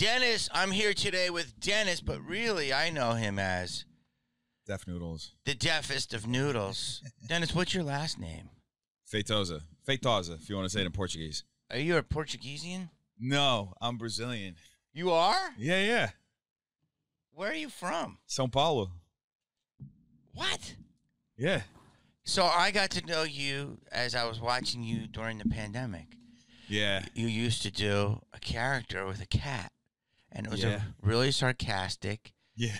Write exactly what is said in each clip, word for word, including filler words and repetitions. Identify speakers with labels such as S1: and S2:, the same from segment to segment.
S1: Dennis, I'm here today with Dennis, but really I know him as
S2: Deaf Noodles.
S1: the deafest of noodles. Dennis, what's your last name?
S2: Feitosa. Feitosa, if you want to say it in Portuguese.
S1: Are you a Portuguesian?
S2: No, I'm Brazilian.
S1: You are?
S2: Yeah, yeah.
S1: Where are you from?
S2: São Paulo.
S1: What?
S2: Yeah.
S1: So I got to know you as I was watching you during the pandemic.
S2: Yeah.
S1: You used to do a character with a cat, and it was
S2: Yeah.
S1: a really sarcastic,
S2: Yeah.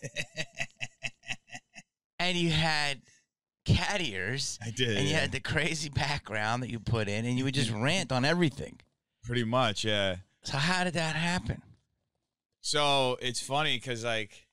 S1: and you had cat ears,
S2: I did.
S1: and you
S2: yeah.
S1: had the crazy background that you put in, and you would just rant on everything.
S2: Pretty much, yeah.
S1: So how did that happen?
S2: So it's funny because, like,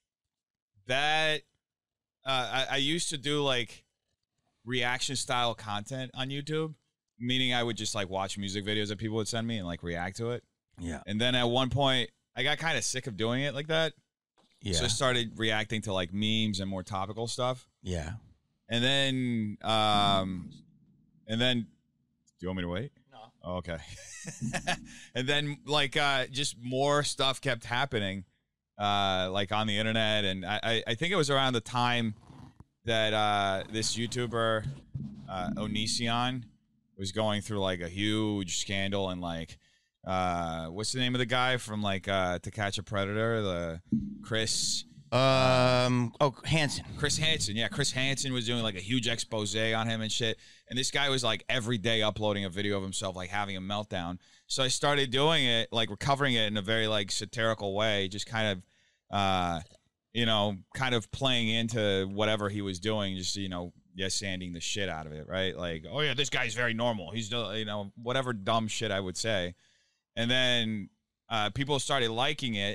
S2: that, uh, I, I used to do, like, reaction style content on YouTube, meaning I would just, like, watch music videos that people would send me and, like, react to it.
S1: Yeah.
S2: And then at one point, I got kind of sick of doing it like that.
S1: Yeah.
S2: So I started reacting to, like, memes and more topical stuff.
S1: Yeah.
S2: And then, um, and then, do you want me to wait?
S1: No.
S2: Oh, okay. And then, like, uh, just more stuff kept happening, uh, like on the internet. And I, I, I think it was around the time that uh, this YouTuber, uh, Onision, was going through like a huge scandal. And like, uh, what's the name of the guy from like uh, To Catch a Predator? The Chris.
S1: Um. Oh, Hansen.
S2: Chris Hansen, yeah, Chris Hansen was doing like a huge expose on him and shit. And this guy was like every day uploading a video of himself, like having a meltdown. So I started doing it, like recovering it in a very like satirical way, just kind of, uh, you know, kind of playing into whatever he was doing, just, you know, yes, sanding the shit out of it, right? Like, oh yeah, this guy's very normal. He's, you know, whatever dumb shit I would say. And then uh, people started liking it,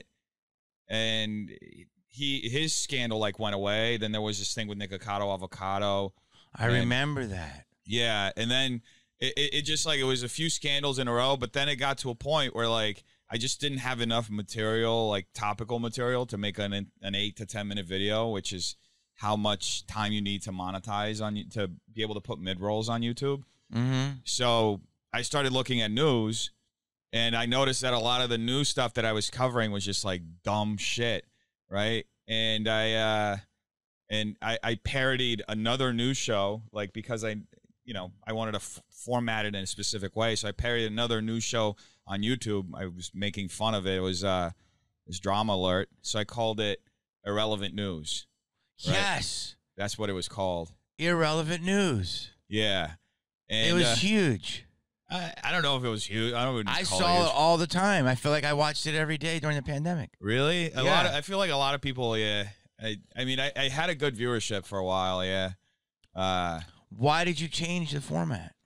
S2: and He his scandal like went away. Then there was this thing with Nikocado Avocado.
S1: I
S2: and,
S1: remember that.
S2: Yeah, and then it, it, it just like it was a few scandals in a row. But then it got to a point where like I just didn't have enough material, like topical material, to make an an eight to ten minute video, which is how much time you need to monetize on to be able to put mid rolls on YouTube.
S1: Mm-hmm.
S2: So I started looking at news, and I noticed that a lot of the news stuff that I was covering was just like dumb shit. Right. And I, uh, and I, I parodied another news show, like, because I, you know, I wanted to f- format it in a specific way. So I parodied another news show on YouTube. I was making fun of it. It was, uh, it was Drama Alert. So I called it Irrelevant News. Right?
S1: Yes.
S2: That's what it was called.
S1: Irrelevant news.
S2: Yeah. And
S1: it was
S2: uh,
S1: huge.
S2: I, I don't know if it was huge. I don't know.
S1: I saw it all the time. I feel like I watched it every day during the pandemic.
S2: Really? A
S1: Yeah.
S2: lot of, I feel like a lot of people, yeah. I, I mean, I, I had a good viewership for a while, yeah. Uh,
S1: Why did you change the format?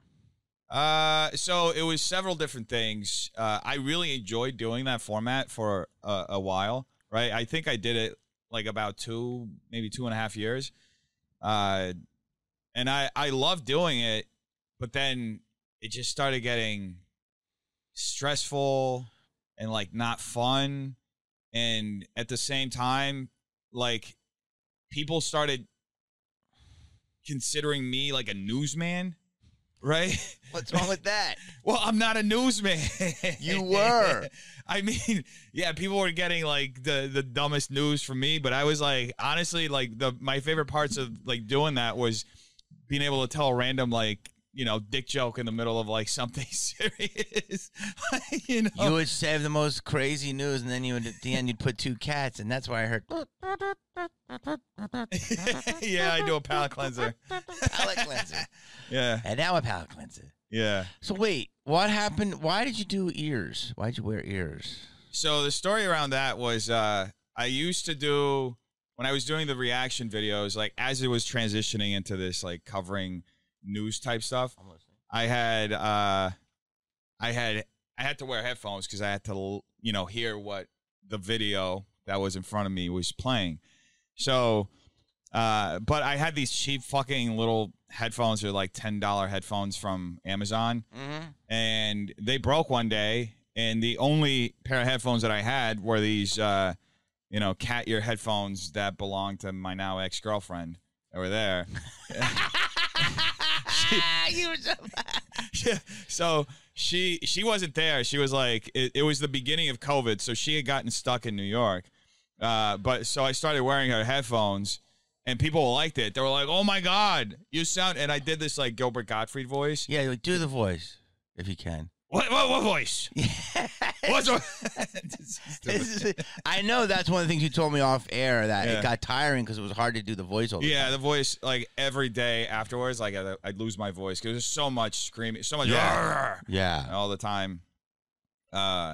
S2: uh, so it was several different things. Uh, I really enjoyed doing that format for a, a while, right? I think I did it like about two, maybe two and a half years. Uh, and I, I loved doing it, but then it just started getting stressful and like not fun. And at the same time, like people started considering me like a newsman, right?
S1: What's wrong with that?
S2: Well, I'm not a newsman.
S1: You were.
S2: I mean, yeah, people were getting like the, the dumbest news from me, but I was like, honestly, like the my favorite parts of like doing that was being able to tell a random like, you know, dick joke in the middle of like something serious. You know,
S1: You would save the most crazy news, and then you would at the end you'd put two cats, and that's why I heard
S2: yeah, I do a palate cleanser.
S1: palate cleanser.
S2: Yeah,
S1: And now a palate cleanser.
S2: yeah.
S1: So wait, what happened? Why did you do ears? Why did you wear ears?
S2: So the story around that was uh, I used to do, when I was doing the reaction videos, like as it was transitioning into this like covering news type stuff, I had uh, I had I had to wear headphones because I had to, you know, hear what the video that was in front of me was playing. So, uh, but I had these cheap fucking little headphones. They're like ten dollar headphones from Amazon.
S1: Mm-hmm.
S2: And they broke one day. And the only pair of headphones that I had were these, uh, you know, cat ear headphones that belonged to my now ex-girlfriend that were there.
S1: You were so
S2: Yeah. So she she wasn't there. She was like, it, it was the beginning of COVID, so she had gotten stuck in New York. Uh, but so I started wearing her headphones, and people liked it. They were like, "Oh my God, you sound!" And I did this like Gilbert Gottfried voice.
S1: Yeah, like, do the voice if you can.
S2: What what, what voice? What's what?
S1: This is- I know that's one of the things you told me off air that
S2: Yeah.
S1: it got tiring because it was hard to do the voice all the
S2: Yeah,
S1: time.
S2: the voice like every day afterwards, like I'd, I'd lose my voice because there's so much screaming, so much
S1: Yeah.
S2: "Rrrr"
S1: Yeah.
S2: all the time. Uh,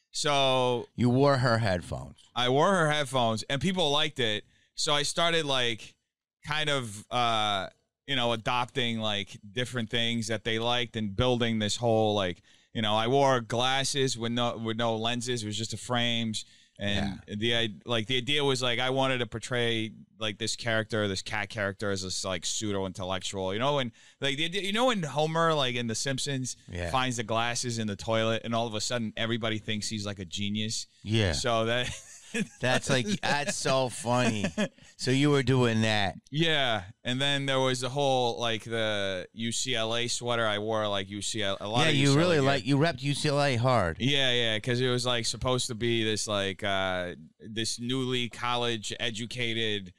S2: so
S1: You wore her headphones.
S2: I wore her headphones, and people liked it. So I started like kind of uh, you know adopting like different things that they liked and building this whole like you know I wore glasses with no with no lenses. It was just the frames. And the I like the idea was like I wanted to portray like this character, this cat character, as this like pseudo intellectual, you know, and like the idea, you know, when Homer like in The Simpsons
S1: Yeah.
S2: finds the glasses in the toilet, and all of a sudden everybody thinks he's like a genius.
S1: Yeah.
S2: So that
S1: That's like, that's so funny. So you were doing that.
S2: yeah, and then there was the whole like the U C L A sweater I wore, like U C L A. A lot
S1: Yeah,
S2: of
S1: you
S2: U C L A
S1: really
S2: gear.
S1: like, you repped U C L A hard.
S2: Yeah, yeah, because it was like supposed to be this like uh this newly college educated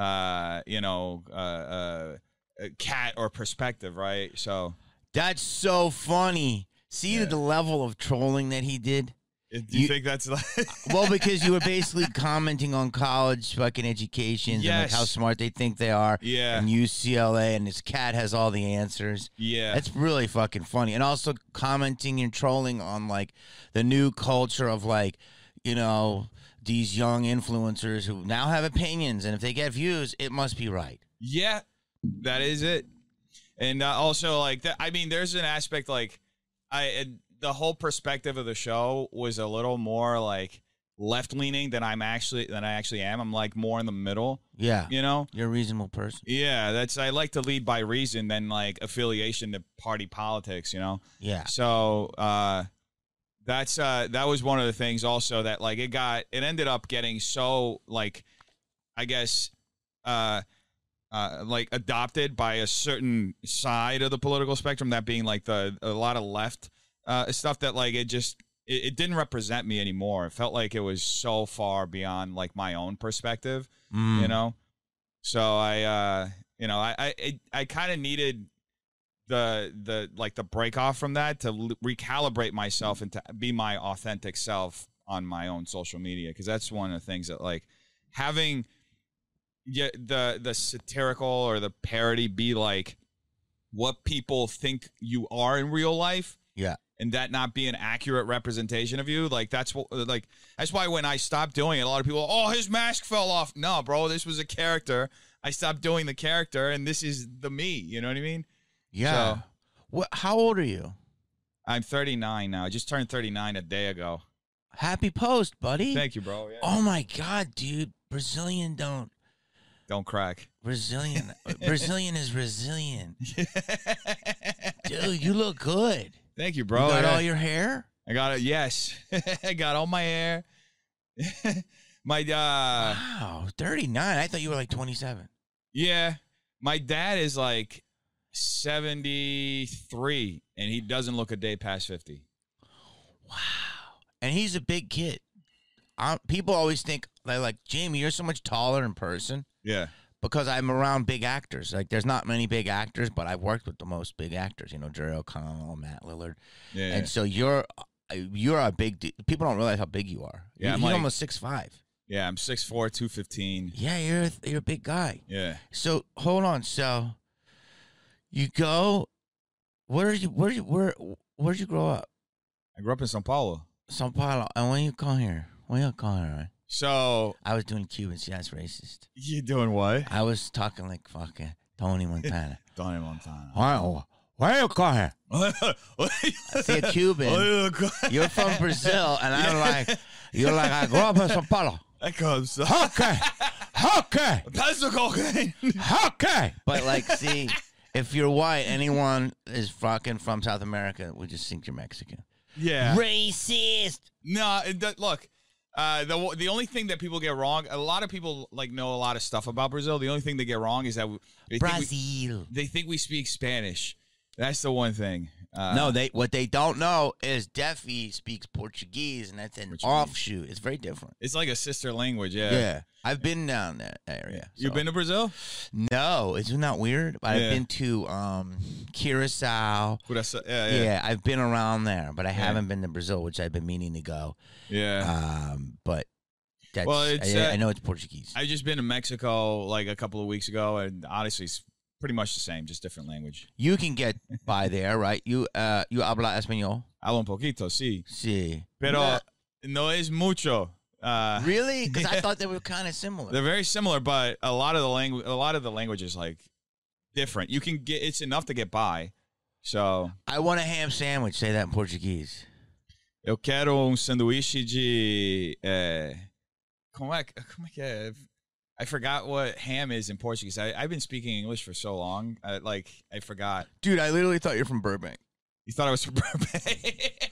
S2: uh you know uh, uh cat or perspective, right? So
S1: That's so funny. See
S2: Yeah.
S1: the level of trolling that he did?
S2: do you,
S1: You-
S2: think that's like
S1: Well, because you were basically commenting on college fucking educations and like
S2: Yes.
S1: how smart they think they are.
S2: Yeah.
S1: And U C L A and this cat has all the answers.
S2: yeah.
S1: That's really fucking funny. And also commenting and trolling on like the new culture of like, you know, these young influencers who now have opinions, and if they get views, it must be right.
S2: Yeah, that is it. And uh, also, like, that, I mean, there's an aspect like, I and the whole perspective of the show was a little more like left leaning than I'm actually than I actually am. I'm like more in the middle,
S1: Yeah.
S2: you know.
S1: You're a reasonable person.
S2: Yeah, that's I like to lead by reason than like affiliation to party politics, you know.
S1: Yeah.
S2: So uh, that's uh, that was one of the things also that like it got it ended up getting so like I guess uh, uh, like adopted by a certain side of the political spectrum, that being like the a lot of left uh, stuff that like it just it, it didn't represent me anymore. It felt like it was so far beyond like my own perspective,
S1: Mm.
S2: you know. So I uh, you know I I I kind of needed the the like the break off from that to l- recalibrate myself and to be my authentic self on my own social media, because that's one of the things that like having yeah the the satirical or the parody be like what people think you are in real life,
S1: Yeah.
S2: and that not be an accurate representation of you. Like that's what like that's why when I stopped doing it, a lot of people, oh, his mask fell off. No, bro, this was a character. I stopped doing the character, and this is the me. You know what I mean?
S1: Yeah.
S2: So-
S1: What? How old are you?
S2: I'm thirty-nine now. I just turned thirty-nine a day ago.
S1: Happy post, buddy.
S2: Thank you, bro. Yeah.
S1: Oh my God, dude. Brazilian don't.
S2: Don't crack.
S1: Brazilian. Brazilian is resilient. Dude, you look good.
S2: Thank you, bro.
S1: You got
S2: Yeah.
S1: all your hair?
S2: I got it. Yes, I got all my hair. my uh,
S1: Wow, thirty-nine. I thought you were like twenty-seven.
S2: yeah, my dad is like seventy-three, and he doesn't look a day past fifty.
S1: Wow. And he's a big kid. Um, people always think, they're like, Jamie, you're so much taller in person
S2: Yeah,
S1: because I'm around big actors. Like, there's not many big actors, but I've worked with the most big actors, you know, Jerry O'Connell, Matt Lillard.
S2: yeah.
S1: And so you're you're a big de- people don't realize how big you are.
S2: Yeah,
S1: You're,
S2: I'm
S1: he's
S2: like-
S1: almost six five.
S2: yeah, I'm six four, two fifteen.
S1: Yeah, you're a, you're a big guy.
S2: Yeah.
S1: So hold on. So you go. Where did you where you where where did you grow up?
S2: I grew up in Sao Paulo.
S1: São Paulo. And when you come here? When you come here? Right?
S2: So
S1: I was doing Cuban. See, that's racist.
S2: you doing what?
S1: I was talking like fucking Tony Montana.
S2: Donnie Montana.
S1: Why? Where you come here? See, a Cuban. You're from Brazil, and I'm like, you're like, I grew up in São Paulo.
S2: That comes.
S1: Okay, okay,
S2: Pass the cocaine.
S1: okay. But like, see, if you're white, anyone is fucking from South America, we just think you're Mexican.
S2: Yeah.
S1: Racist.
S2: No, it, do- look. Uh, the the only thing that people get wrong, a lot of people like know a lot of stuff about Brazil. The only thing they get wrong is that we, they, think we,
S1: Brazil.
S2: they think we speak Spanish, That's the one thing. Uh,
S1: no, they what they don't know is Defi speaks Portuguese, and that's an
S2: Portuguese.
S1: offshoot. It's very different.
S2: It's like a sister language. Yeah.
S1: Yeah, I've been down that area.
S2: You've
S1: so.
S2: been to Brazil?
S1: No, isn't that weird? But
S2: Yeah.
S1: I've been to um, Curacao.
S2: Curaçao. Yeah,
S1: Yeah.
S2: yeah.
S1: I've been around there, but I
S2: Yeah.
S1: haven't been to Brazil, which I've been meaning to go.
S2: Yeah.
S1: Um, but that's
S2: Well, it's,
S1: I,
S2: uh,
S1: I know it's Portuguese.
S2: I've just been to Mexico like a couple of weeks ago, and honestly, it's pretty much the same, just different language.
S1: You can get by there, right? You uh, you habla español?
S2: Hablo un poquito, sí.
S1: Sí.
S2: Pero
S1: Yeah.
S2: no es mucho. Uh,
S1: Really? Because I
S2: yeah.
S1: thought they were kind of similar.
S2: They're very similar, but a lot of the language, a lot of the language is like different. You can get it's enough to get by. So,
S1: I want a ham sandwich. Say that in Portuguese.
S2: eu quero um sanduíche de eh, como é, como é que é? I forgot what ham is in Portuguese. I, I've been speaking English for so long, I, like I forgot.
S1: Dude, I literally thought you're from Burbank.
S2: You thought I was from Burbank.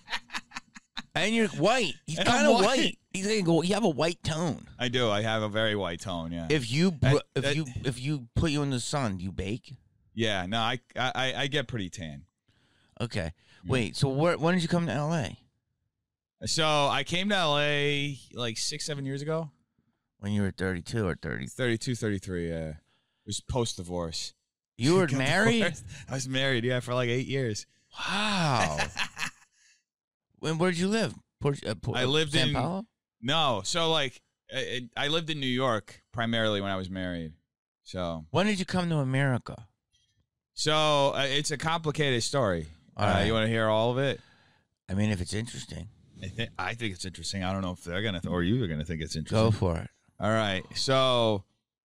S1: And you're white. He's
S2: And I'm
S1: kind of
S2: white.
S1: white. He's gonna go. You have a white tone.
S2: I do. I have a very white tone. Yeah.
S1: If you br-
S2: That-
S1: if
S2: that-
S1: you if you put you in the sun, do you bake?
S2: yeah. No, I, I I get pretty tan.
S1: Okay. Wait. So where, when did you come to L A?
S2: So I came to L A like six, seven years ago.
S1: When you were thirty-two or thirty?
S2: thirty-two, thirty-three. Yeah. It was post divorce.
S1: You were married?
S2: I was married. Yeah, for like eight years.
S1: Wow. When where'd you live? Port, uh, Port,
S2: I lived
S1: San
S2: in-
S1: Paulo?
S2: No. So like I, I lived in New York primarily when I was married. So
S1: When did you come to America?
S2: so uh, it's a complicated story.
S1: All
S2: Uh,
S1: right.
S2: You want to hear all of it?
S1: I mean, if it's interesting,
S2: I think I think it's interesting. I don't know if they're gonna th- or you are gonna think it's interesting.
S1: go for it.
S2: All right. So,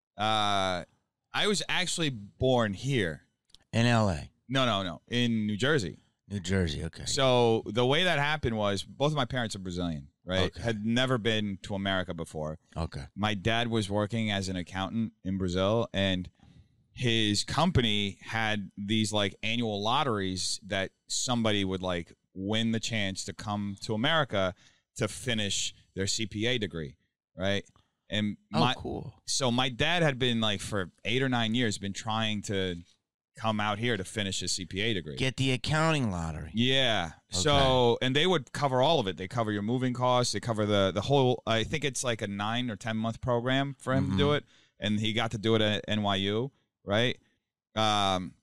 S2: uh, I was actually born here.
S1: In L A,
S2: No, no, no. In New Jersey.
S1: New Jersey. Okay.
S2: So the way that happened was both of my parents are Brazilian, right?
S1: Okay.
S2: Had never been to America before.
S1: Okay.
S2: My dad was working as an accountant in Brazil, and his company had these like annual lotteries that somebody would like win the chance to come to America to finish their C P A degree, right? And
S1: Oh,
S2: my
S1: cool.
S2: so my dad had been like for eight or nine years been trying to come out here to finish his C P A degree.
S1: Get the accounting lottery.
S2: Yeah. So, and they would cover all of it. They cover your moving costs. They cover the the whole. I think it's like a nine or ten month program for him
S1: Mhm.
S2: to do it, and he got to do it at N Y U, right? Um,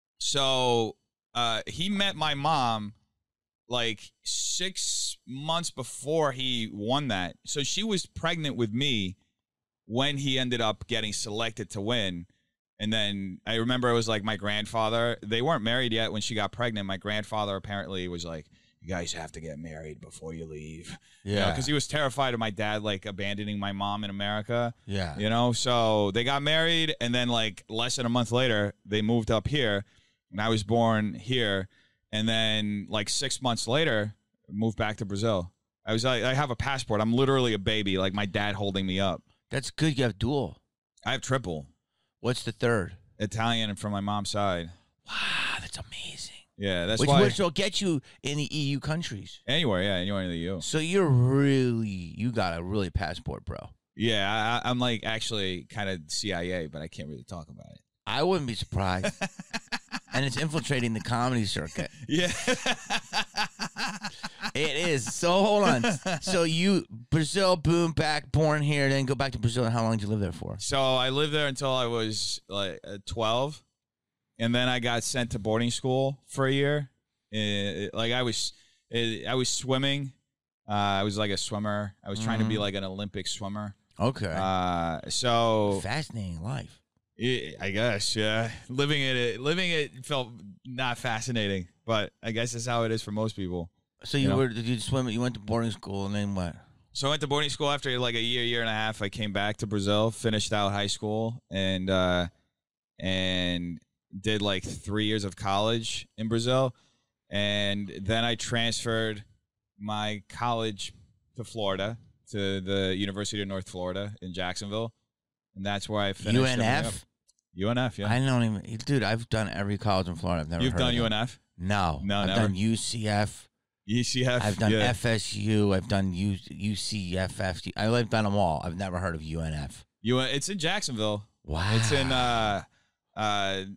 S2: so uh, he met my mom like six months before he won that. So she was pregnant with me when he ended up getting selected to win. And then I remember it was like my grandfather. They weren't married yet when she got pregnant. My grandfather apparently was like, "You guys have to get married before you leave."
S1: Yeah.
S2: Because he was terrified of my dad like abandoning my mom in America.
S1: Yeah.
S2: You know, so they got married, and then like less than a month later, they moved up here, and I was born here. And then like six months later, moved back to Brazil. I was I, I have a passport. I'm literally a baby, like my dad holding me up.
S1: That's good. You have dual.
S2: I have triple
S1: What's the third?
S2: Italian from my mom's side.
S1: Wow, that's amazing.
S2: Yeah, that's
S1: Which,
S2: why.
S1: which will get you in the E U countries.
S2: Anywhere, yeah, anywhere in the U.
S1: So you're really, you got a really passport, bro.
S2: Yeah, I, I'm like actually kind of C I A, but I can't really talk about it.
S1: I wouldn't be surprised. And it's infiltrating the comedy circuit.
S2: Yeah.
S1: It is. So hold on. So you, Brazil, boom, back, born here, then go back to Brazil. And how long did you live there for?
S2: So I lived there until I was like uh, twelve, and then I got sent to boarding school for a year. Uh, like I was, uh, I was swimming. Uh, I was like a swimmer. I was trying to be like an Olympic swimmer.
S1: Okay.
S2: Uh, so
S1: Fascinating life.
S2: yeah, I guess, yeah. Living it, living it felt not fascinating, but I guess that's how it is for most people.
S1: So you,
S2: You know?
S1: were, did you swim? You went to boarding school and then what?
S2: So I went to boarding school after like a year, year and a half. I came back to Brazil, finished out high school, and uh, and did like three years of college in Brazil, and then I transferred my college to Florida, to the University of North Florida in Jacksonville, and that's where I finished.
S1: U N
S2: everything up.
S1: F?
S2: U N F, yeah.
S1: I don't even, dude, I've done every college in Florida. I've never
S2: You've
S1: heard
S2: done
S1: of
S2: U N
S1: it.
S2: F?
S1: No.
S2: No,
S1: I've
S2: never.
S1: done U C F.
S2: U C F?
S1: I've done
S2: yeah.
S1: F S U. I've done U, UCFF. I've done them all. I've never heard of U N F.
S2: U N, it's in Jacksonville.
S1: Wow.
S2: It's in uh, uh,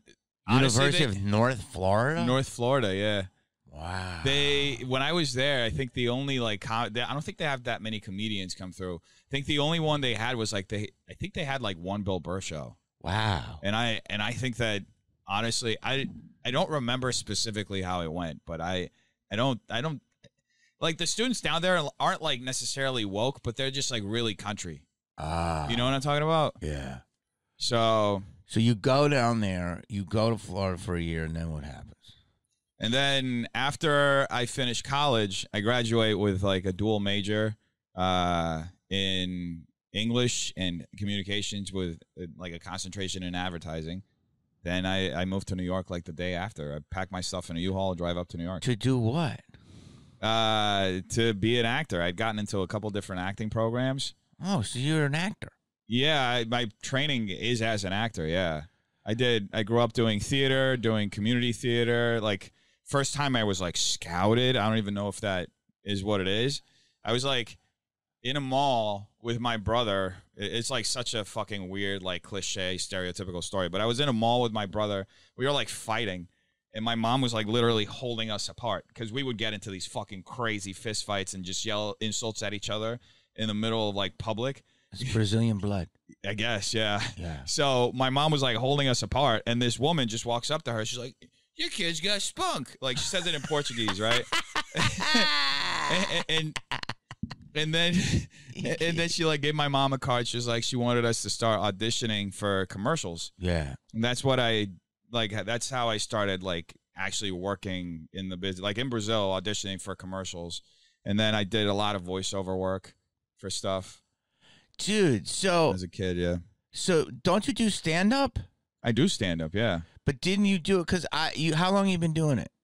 S2: Honestly,
S1: University
S2: they-
S1: of North Florida.
S2: North Florida, yeah.
S1: Wow.
S2: They when I was there, I think the only like com- they, I don't think they have that many comedians come through. I think the only one they had was like they I think they had like one Bill Burr show.
S1: Wow.
S2: And I and I think that honestly, I I don't remember specifically how it went, but I I don't I don't like the students down there aren't like necessarily woke, but they're just like really country.
S1: Ah.
S2: You know what I'm talking about?
S1: Yeah.
S2: So
S1: So you go down there, you go to Florida for a year, and then what happens?
S2: and then after I finish college, I graduate with like a dual major uh, in English and communications with uh, like a concentration in advertising. Then I, I moved to New York like the day after. I packed my stuff in a U-Haul, drive up to New York.
S1: To do what?
S2: Uh, to be an actor. I'd gotten into a couple different acting programs.
S1: Oh, so you're an actor.
S2: Yeah, I, my training is as an actor, yeah. I did. I grew up doing theater, doing community theater. Like, first time I was, like, scouted. I don't even know if that is what it is. I was, like, in a mall with my brother. It's, like, such a fucking weird, like, cliche, stereotypical story. But I was in a mall with my brother. We were, like, fighting. And my mom was, like, literally holding us apart. Because we would get into these fucking crazy fist fights and just yell insults at each other in the middle of, like, public.
S1: It's Brazilian blood.
S2: I guess, yeah.
S1: Yeah.
S2: So my mom was like holding us apart, and this woman just walks up to her. She's like, "Your kid's got spunk." Like she says it in Portuguese, right? and, and and then and then she like gave my mom a card. She was like, she wanted us to start auditioning for commercials,
S1: Yeah.
S2: and that's what I like. That's how I started like actually working in the business, like in Brazil, auditioning for commercials, and then I did a lot of voiceover work for stuff.
S1: Dude, so
S2: As a kid, yeah.
S1: so don't you do stand up?
S2: I do stand up, yeah.
S1: But didn't you do it cuz I you how long you been doing it?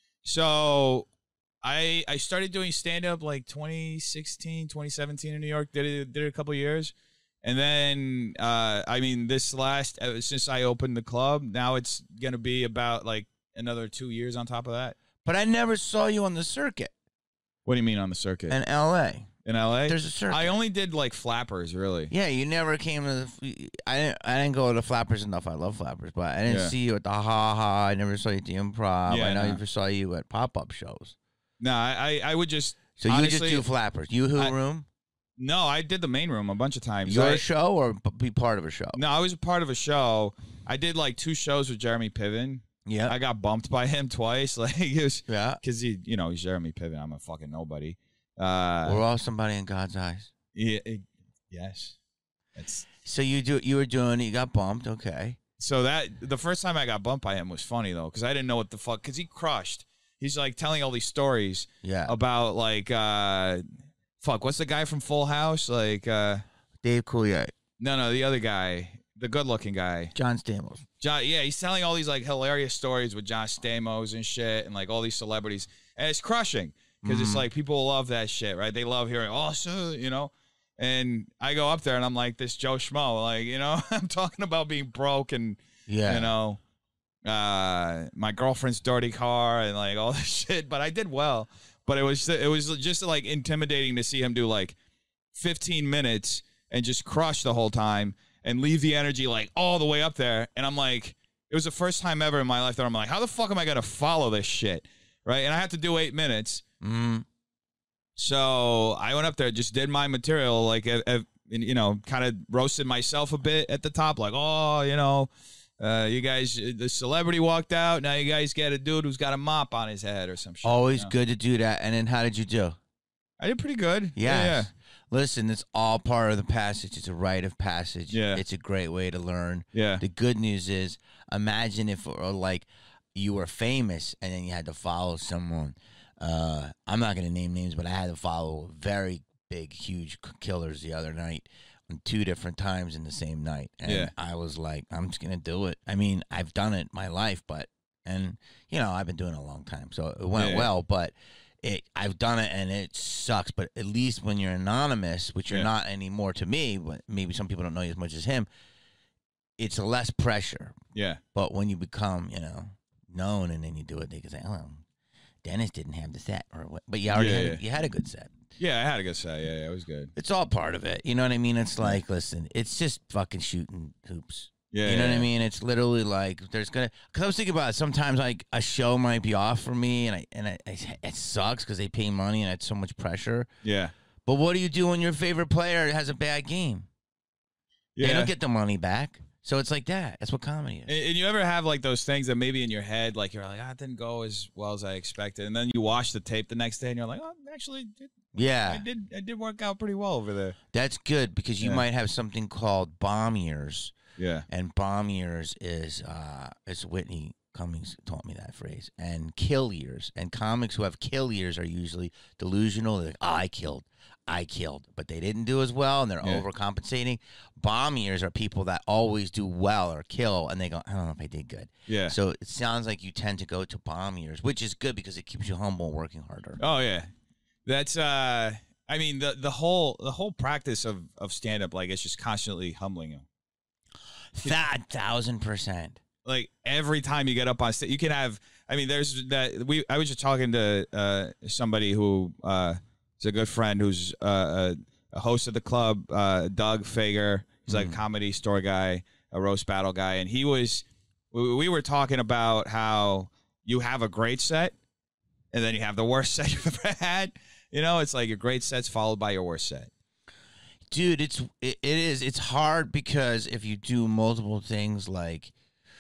S2: So I I started doing stand up like twenty sixteen, twenty seventeen in New York. Did it did it a couple years. And then uh I mean this last uh, since I opened the club, now it's going to be about like another two years on top of that.
S1: But I never saw you on the circuit
S2: What do you mean on the circuit?
S1: in L A.
S2: in L A?
S1: There's a circuit.
S2: I only did like flappers, really.
S1: Yeah, you never came to the. I didn't. I didn't go to Flappers enough. I love Flappers, but I didn't
S2: Yeah.
S1: see you at the Ha Ha. I never saw you at the Improv.
S2: Yeah,
S1: I know
S2: no.
S1: never saw you at pop up shows.
S2: No, I I I would just
S1: So you
S2: honestly,
S1: just do Flappers. You Who
S2: I-
S1: Room?
S2: No, I did the main room a bunch of times.
S1: Your
S2: I-
S1: show or b- be part of a show?
S2: No, I was a part of a show. I did like two shows with Jeremy Piven.
S1: Yeah.
S2: I got bumped by him twice. Like it was
S1: Yeah.
S2: because he, you know, he's Jeremy Piven. I'm a fucking nobody. Uh,
S1: We're all somebody in God's eyes.
S2: yeah, it- yes. That's
S1: So you do. You were doing it. You got bumped. Okay.
S2: so that the first time I got bumped by him was funny though because I didn't know what the fuck because he crushed. He's like telling all these stories
S1: Yeah.
S2: about like uh, fuck. What's the guy from Full House? Like uh,
S1: Dave Coulier,
S2: no, no, the other guy, the good-looking guy.
S1: John Stamos.
S2: John, yeah, he's telling all these like hilarious stories with John Stamos and shit, and like all these celebrities, and it's crushing because it's
S1: Mhm.
S2: like people love that shit, right? They love hearing, oh, so you know. And I go up there and I'm like this Joe Schmo, like you know, I'm talking about being broke and
S1: Yeah.
S2: you know, uh, my girlfriend's dirty car and like all this shit. But I did well. But it was it was just like intimidating to see him do like fifteen minutes and just crush the whole time and leave the energy like all the way up there. And I'm like, it was the first time ever in my life that I'm like, how the fuck am I gonna follow this shit, right? And I had to do eight minutes.
S1: Mm.
S2: So I went up there, just did my material, like, uh, uh, you know, kind of roasted myself a bit at the top, like, oh, you know, uh, you guys, the celebrity walked out. Now you guys get a dude who's got a mop on his head or some shit.
S1: Always
S2: you know?
S1: good to do that. And then how did you do?
S2: I did pretty good.
S1: Yes.
S2: Yeah, yeah.
S1: Listen, it's all part of the passage. It's a rite of passage.
S2: Yeah.
S1: It's a great way to learn.
S2: Yeah.
S1: The good news is, imagine if or like you were famous and then you had to follow someone. Uh, I'm not going to name names, but I had to follow very big, huge k- killers the other night on two different times in the same night. And
S2: Yeah.
S1: I was like, I'm just going to do it. I mean, I've done it my life, but, and, you know, I've been doing it a long time. So it went
S2: Yeah.
S1: well, but it, I've done it and it sucks. But at least when you're anonymous, which you're
S2: Yeah.
S1: not anymore to me, but maybe some people don't know you as much as him, it's less pressure.
S2: Yeah.
S1: But when you become, you know, known and then you do it, they can say, "Oh, Dennis didn't have the set," or what. But you already
S2: Yeah,
S1: had,
S2: yeah.
S1: you had a good set.
S2: Yeah, I had a good set. Yeah, yeah, it was good.
S1: It's all part of it. You know what I mean? It's like, listen, it's just fucking shooting hoops.
S2: Yeah,
S1: you know
S2: yeah,
S1: what I
S2: yeah.
S1: mean? It's literally like there's gonna. Because I was thinking about it. Sometimes like a show might be off for me, and I and I, I, it sucks because they pay money and it's so much pressure.
S2: Yeah.
S1: But what do you do when your favorite player has a bad game?
S2: Yeah.
S1: They don't get the money back. So it's like that. That's what comedy is.
S2: And, and you ever have like those things that maybe in your head, like you're like, ah, it didn't go as well as I expected, and then you watch the tape the next day, and you're like, oh, actually, it,
S1: Yeah,
S2: I did, I did work out pretty well over there.
S1: that's good because you
S2: Yeah.
S1: might have something called bomb years,
S2: Yeah.
S1: and bomb years is uh, is Whitney Cummings taught me that phrase, and kill years. And comics who have kill years are usually delusional. They're like, oh, I killed, I killed, but they didn't do as well, and they're
S2: Yeah.
S1: overcompensating. Bomb years are people that always do well or kill, and they go, I don't know if I did good.
S2: Yeah.
S1: So it sounds like you tend to go to bomb years, which is good because it keeps you humble and working harder.
S2: Oh yeah, that's. uh I mean, the the whole the whole practice of of stand up, like it's just constantly humbling you.
S1: That thousand percent.
S2: Like every time you get up on stage, you can have. I mean, there's that. We I was just talking to uh, somebody who uh, is a good friend who's uh, a, a host of the club, uh, Doug Fager. He's like a comedy store guy, a roast battle guy, and he was. We, we were talking about how you have a great set, and then you have the worst set you've ever had. You know, it's like your great set's followed by your worst set.
S1: Dude, it's it, it is it's hard because if you do multiple things, like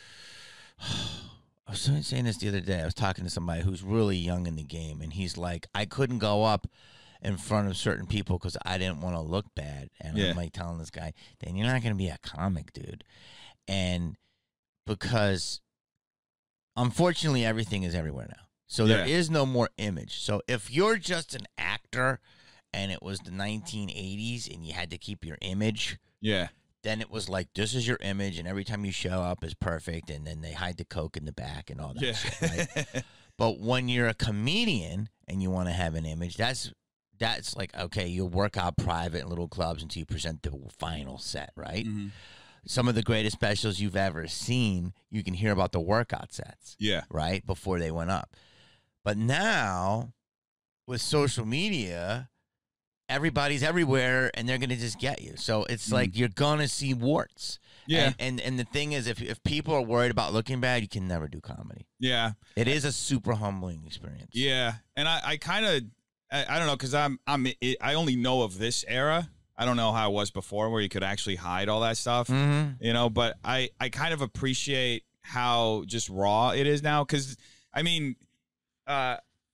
S1: I was saying this the other day. I was talking to somebody who's really young in the game, and he's like, I couldn't go up in front of certain people because I didn't want to look bad. And
S2: Yeah.
S1: I'm like telling this guy, then you're not going to be a comic, dude. And because unfortunately everything is everywhere now. So there
S2: Yeah.
S1: is no more image. So if you're just an actor and it was the nineteen eighties and you had to keep your image,
S2: Yeah.
S1: then it was like, this is your image, and every time you show up is perfect, and then they hide the coke in the back and all that
S2: Yeah.
S1: shit, right? But when you're a comedian and you want to have an image, that's that's like, okay, you'll work out private in little clubs until you present the final set, right?
S2: Mhm.
S1: Some of the greatest specials you've ever seen, you can hear about the workout sets,
S2: Yeah.
S1: right, before they went up. But now, with social media, everybody's everywhere, and they're going to just get you. So it's like you're going to see warts.
S2: Yeah.
S1: And, and and the thing is, if if people are worried about looking bad, you can never do comedy.
S2: Yeah.
S1: It is a super humbling experience.
S2: Yeah, and I, I kind of, I, I don't know, because I'm, I'm, I only know of this era. I don't know how it was before, where you could actually hide all that stuff,
S1: Mm-hmm.
S2: you know. But I, I kind of appreciate how just raw it is now, because I mean, uh,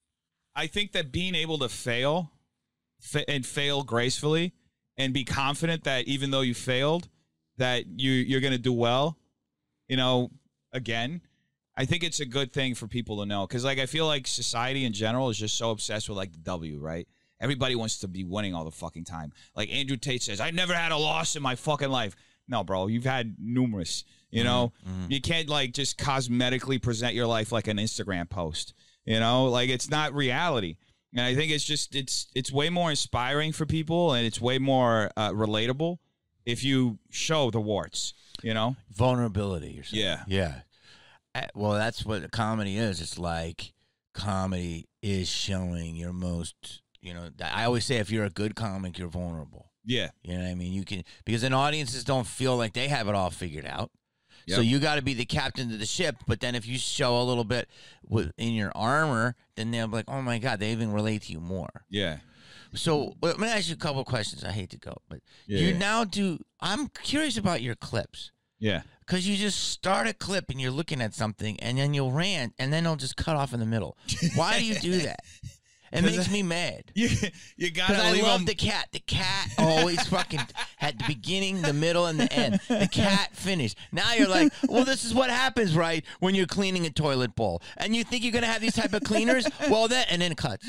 S2: I think that being able to fail, fa- and fail gracefully, and be confident that even though you failed, that you you're gonna do well, you know, again. I think it's a good thing for people to know, because like I feel like society in general is just so obsessed with like the W, right? Everybody wants to be winning all the fucking time. Like Andrew Tate says, I never had a loss in my fucking life. No, bro, you've had numerous. You know,
S1: Mm-hmm.
S2: you can't like just cosmetically present your life like an Instagram post. You know, like it's not reality. And I think it's just it's it's way more inspiring for people, and it's way more uh, relatable if you show the warts. You know,
S1: Vulnerability, you're saying.
S2: Yeah.
S1: Yeah. Uh, Well, that's what comedy is. It's like comedy is showing your most, you know, I always say if you're a good comic, you're vulnerable.
S2: yeah,
S1: You know what I mean? You can, because then audiences don't feel like they have it all figured out. So
S2: Yep.
S1: you got to be the captain of the ship. But then if you show a little bit with, in your armor, then they'll be like, oh my God, they even relate to you more.
S2: yeah,
S1: So well, let me ask you a couple of questions. I hate to go, but
S2: Yeah,
S1: you
S2: yeah.
S1: now do, I'm curious about your clips.
S2: yeah.
S1: Because you just start a clip and you're looking at something, and then you'll rant, and then it'll just cut off in the middle. Why do you do that? It
S2: 'Cause
S1: makes
S2: I-
S1: me mad.
S2: You you gotta
S1: Because I
S2: leave
S1: love
S2: them.
S1: the cat. The cat always fucking had the beginning, the middle, and the end. The cat finished. Now you're like, well, this is what happens, right, when you're cleaning a toilet bowl. And you think you're going to have these type of cleaners? Well, then, and then it cuts.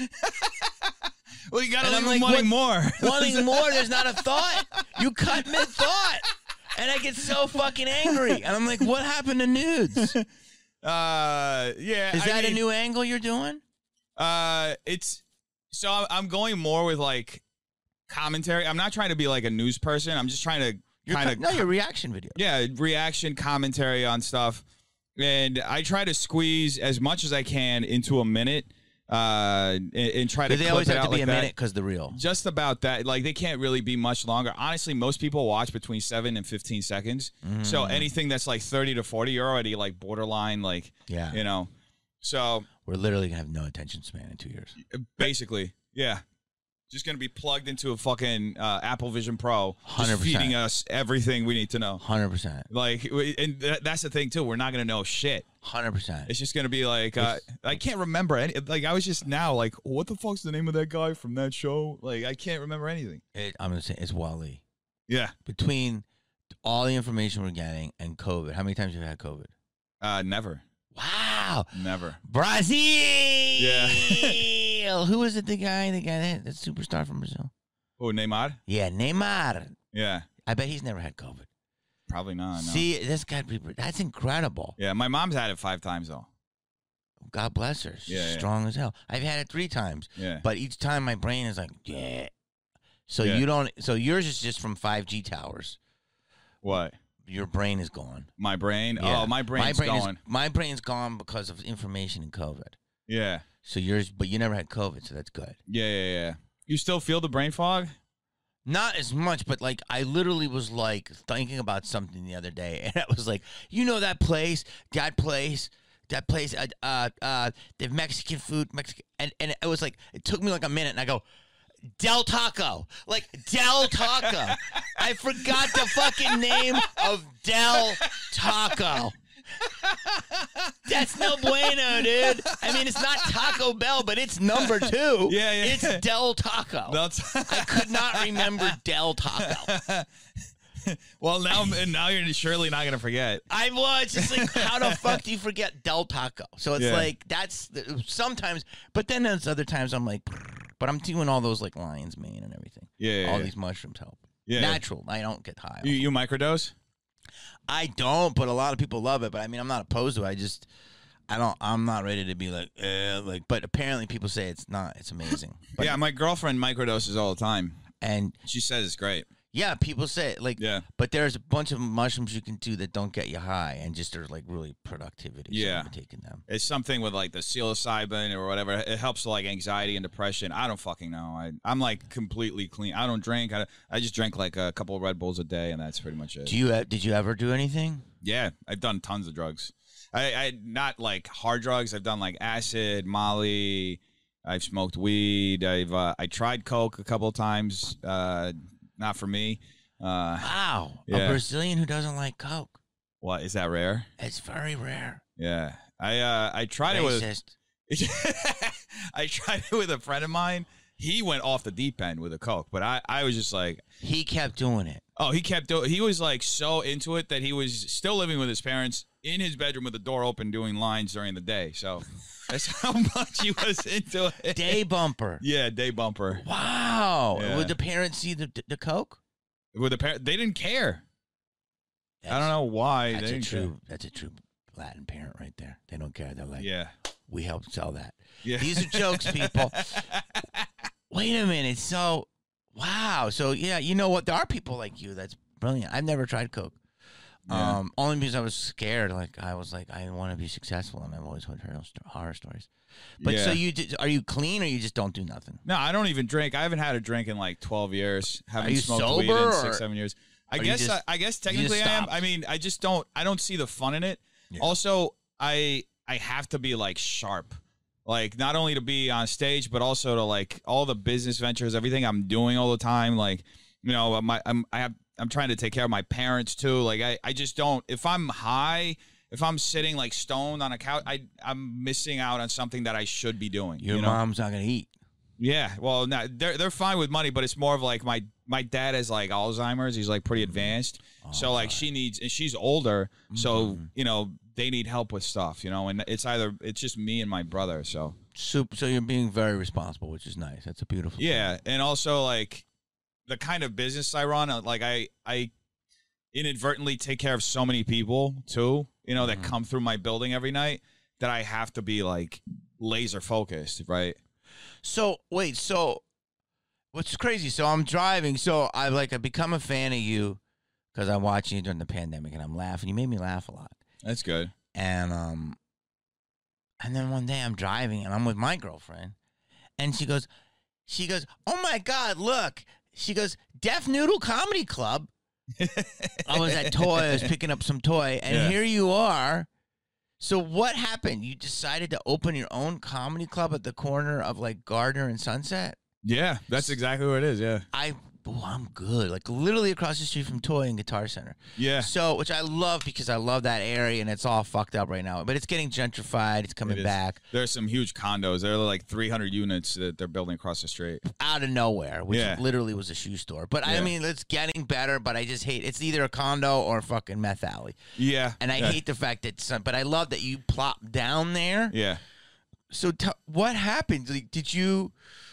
S2: Well, you gotta
S1: And
S2: leave
S1: I'm
S2: them
S1: like,
S2: wanting more.
S1: Wanting more, there's not a thought. You cut mid-thought. And I get so fucking angry. And I'm like, what happened to nudes?
S2: Uh, yeah.
S1: Is
S2: I
S1: that
S2: mean,
S1: a new angle you're doing?
S2: Uh, it's so I'm- I'm going more with like commentary. I'm not trying to be like a news person. I'm just trying to
S1: Your
S2: kind
S1: co-
S2: of
S1: no, your reaction video.
S2: yeah, reaction commentary on stuff. And I try to squeeze as much as I can into a minute. uh, and, and try to.
S1: Do they
S2: clip
S1: always
S2: it
S1: have to
S2: out
S1: be
S2: like
S1: a
S2: that.
S1: minute because the real?
S2: Just about that. Like they can't really be much longer. Honestly, most people watch between seven and fifteen seconds.
S1: Mm.
S2: So anything that's like thirty to forty, you're already like borderline. Like
S1: Yeah.
S2: you know. So
S1: We're literally gonna have no attention span in two years.
S2: basically, yeah. Just gonna be plugged into a fucking uh, Apple Vision Pro,
S1: one hundred
S2: just
S1: percent.
S2: feeding us everything we need to know.
S1: Hundred percent.
S2: Like, we- and th- that's the thing too. We're not gonna know shit.
S1: Hundred percent.
S2: It's just gonna be like, uh, I can't remember any. Like, I was just now like, what the fuck's the name of that guy from that show? Like, I can't remember anything.
S1: It, I'm gonna say it's Wally.
S2: Yeah,
S1: Between all the information we're getting and COVID, how many times have you had COVID?
S2: uh, never,
S1: Wow.
S2: never.
S1: Brazil.
S2: Yeah.
S1: Who is it? The guy, the guy that, that superstar from Brazil.
S2: Oh, Neymar.
S1: Yeah, Neymar.
S2: Yeah,
S1: I bet he's never had COVID.
S2: probably not. No.
S1: See, this got to be. That's incredible.
S2: Yeah, my mom's had it five times though.
S1: God bless her. She's
S2: Yeah, yeah.
S1: strong as hell. I've had it three times,
S2: Yeah.
S1: but each time my brain is like, yeah. So
S2: Yeah.
S1: you don't. So yours is just from five G towers.
S2: What?
S1: Your brain is gone.
S2: My brain?
S1: Yeah.
S2: Oh, my brain's
S1: my brain
S2: going.
S1: Is, my brain's gone because of information and COVID.
S2: Yeah.
S1: So yours, but you never had COVID, so that's good.
S2: Yeah, yeah, yeah. You still feel the brain fog?
S1: Not as much, but like I literally was like thinking about something the other day, and I was like, you know that place, that place, that place, uh, uh, uh the Mexican food, Mexican, and and it was like it took me like a minute, and I go, Del Taco, like Del Taco. I forgot the fucking name of Del Taco. That's no bueno, dude. I mean, it's not Taco Bell, but it's number two.
S2: Yeah, yeah.
S1: It's Del Taco.
S2: That's
S1: I could not remember Del Taco.
S2: well, now and now you're surely not gonna forget.
S1: I was just like, how the fuck do you forget Del Taco? So it's
S2: Yeah.
S1: like that's the, sometimes, but then there's other times I'm like, but I'm doing all those like lion's mane and everything.
S2: Yeah, yeah,
S1: all
S2: yeah.
S1: these mushrooms help.
S2: Yeah.
S1: Natural. I don't get high.
S2: You, you microdose?
S1: I don't, but a lot of people love it. But I mean, I'm not opposed to it. I just, I don't. I'm not ready to be like, eh, like. But apparently, people say it's not. It's amazing. But,
S2: yeah, my girlfriend microdoses all the time.
S1: and
S2: She says it's great.
S1: yeah, people say it, like.
S2: Yeah.
S1: But there's a bunch of mushrooms you can do that don't get you high, and just are like really productivity. So
S2: Yeah.
S1: I've been taking them.
S2: It's something with like the psilocybin or whatever. It helps with like anxiety and depression. I don't fucking know. I, I'm like completely clean. I don't drink. I, I just drink like a couple of Red Bulls a day, and that's pretty much it.
S1: Do you? uh, Did you ever do anything?
S2: Yeah, I've done tons of drugs. I, I not like hard drugs. I've done like acid, Molly. I've smoked weed. I've uh, I tried coke a couple of times. Uh, not for me. Uh,
S1: Wow, a
S2: Yeah.
S1: Brazilian who doesn't like coke.
S2: what is that rare?
S1: It's very rare.
S2: Yeah, I uh, I tried it with.
S1: Racist.
S2: I tried it with a friend of mine. He went off the deep end with a coke, but I, I was just like,
S1: He kept doing it.
S2: oh, he kept doing. He was like so into it that he was still living with his parents in his bedroom with the door open, doing lines during the day. So that's how much he was into it.
S1: Day bumper.
S2: Yeah, day bumper.
S1: Wow.
S2: Yeah.
S1: Would the parents see the the coke?
S2: With the parent, they didn't care. I don't
S1: That's-
S2: know why
S1: That's
S2: they
S1: a
S2: didn't
S1: true. That's a true Latin parent right there. They don't care. They're like,
S2: care. Yeah,
S1: we helped sell that.
S2: yeah.
S1: These are jokes, people. Wait a minute. So, wow. So yeah, you know what? There are people like you. That's brilliant. I've never tried coke.
S2: Yeah.
S1: Um, only because I was scared. Like I was like, I want to be successful, and I've always heard horror sto- horror stories. But so
S2: Yeah.
S1: you did, are you clean, or you just don't do nothing?
S2: No, I don't even drink. I haven't had a drink in like twelve years. Haven't
S1: you
S2: smoked weed
S1: sober,
S2: in
S1: or
S2: six, seven years. I
S1: are you
S2: guess.
S1: just-
S2: I, I guess
S1: just
S2: technically I am.
S1: stopped?
S2: I mean, I just don't. I don't see the fun in it.
S1: Yeah.
S2: Also, I I have to be like sharp, like not only to be on stage, but also to like all the business ventures, everything I'm doing all the time. Like, you know, my I'm I have I'm trying to take care of my parents too. Like, I I just don't. If I'm high. If I'm sitting like stoned on a couch, I I'm missing out on something that I should be doing.
S1: Your
S2: you know?
S1: mom's not gonna eat.
S2: Yeah, well, no, they're they're fine with money, but it's more of like my my dad has like Alzheimer's. He's like pretty advanced,
S1: Oh,
S2: so like
S1: sorry.
S2: she needs, and she's older, so
S1: Mhm.
S2: you know they need help with stuff, you know, and it's either it's just me and my brother. So
S1: Soup. So you're being very responsible, which is nice. That's a beautiful. thing.
S2: yeah, and also like the kind of business I run, uh, like I I inadvertently take care of so many people too, you know, that
S1: Mhm.
S2: come through my building every night that I have to be like laser focused, right?
S1: So wait. So what's crazy? So I'm driving. So I like I become a fan of you because I'm watching you during the pandemic, and I'm laughing. You made me laugh a lot.
S2: That's good.
S1: And um, And then one day I'm driving and I'm with my girlfriend, and she goes, she goes, oh my God, look. She goes, Deaf Noodle Comedy Club. I was at toy. I was picking up some toy, and
S2: Yeah.
S1: here you are. So what happened? You decided to open your own comedy club at the corner of like Gardner and Sunset?
S2: Yeah, that's exactly what it is. Yeah.
S1: I, oh, I'm good. Like literally across the street from Toy and Guitar Center.
S2: Yeah.
S1: So, which I love because I love that area, and it's all fucked up right now. But it's getting gentrified. It's coming
S2: It is.
S1: back
S2: There's some huge condos. There are like three hundred units that they're building across the street.
S1: out of nowhere, which
S2: Yeah.
S1: literally was a shoe store. But I
S2: Yeah.
S1: mean, it's getting better. But I just hate it's either a condo or a fucking meth alley.
S2: Yeah.
S1: And I
S2: yeah.
S1: hate the fact that some, but I love that you plop down there.
S2: Yeah.
S1: So t- what happened? Like, did you,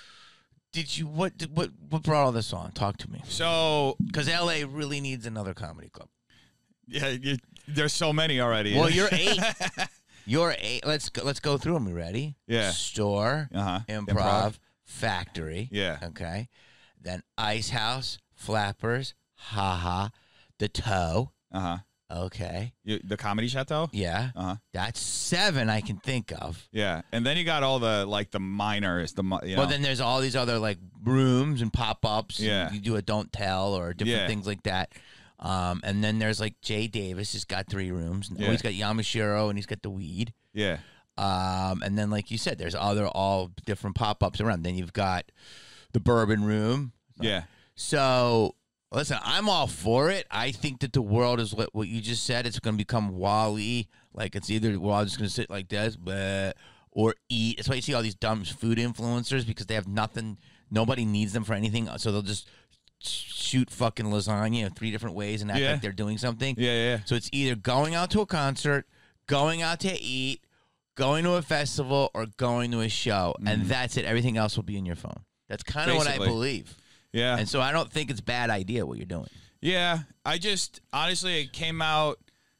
S1: did you, what, did, what, what brought all this on? Talk to me.
S2: So
S1: Because L A really needs another comedy club.
S2: yeah, you, there's so many already.
S1: Well, you're eight. You're eight. Let's go, let's go through them. You ready?
S2: Yeah.
S1: Store,
S2: Uh-huh.
S1: improv,
S2: Improv.
S1: factory.
S2: Yeah.
S1: Okay. Then Ice House, Flappers, Haha, The Toe.
S2: Uh huh.
S1: Okay.
S2: You, the Comedy Chateau.
S1: Yeah.
S2: Uh huh.
S1: That's seven I can think of.
S2: Yeah, and then you got all the like the minors, the mi- you know.
S1: Well, then there's all these other like rooms and pop ups.
S2: Yeah.
S1: You do a don't tell or different
S2: Yeah.
S1: things like that. Um, and then there's like Jay Davis has got three rooms. Oh,
S2: Yeah.
S1: he's got Yamashiro and he's got the weed.
S2: yeah,
S1: Um, and then like you said, there's other all different pop ups around. Then you've got the bourbon room.
S2: yeah,
S1: So listen, I'm all for it. I think that the world is what, what you just said. It's going to become Wall-E. Like it's either we're all just going to sit like this, but or eat. That's why you see all these dumb food influencers because they have nothing. Nobody needs them for anything, so they'll just shoot fucking lasagna in three different ways and act
S2: Yeah.
S1: like they're doing something.
S2: yeah, yeah.
S1: So it's either going out to a concert, going out to eat, going to a festival, or going to a show, and that's it. Everything else will be in your phone. That's kind of what I
S2: Basically.
S1: believe.
S2: Yeah.
S1: And so I don't think it's a bad idea what you're doing.
S2: Yeah, I just honestly it came out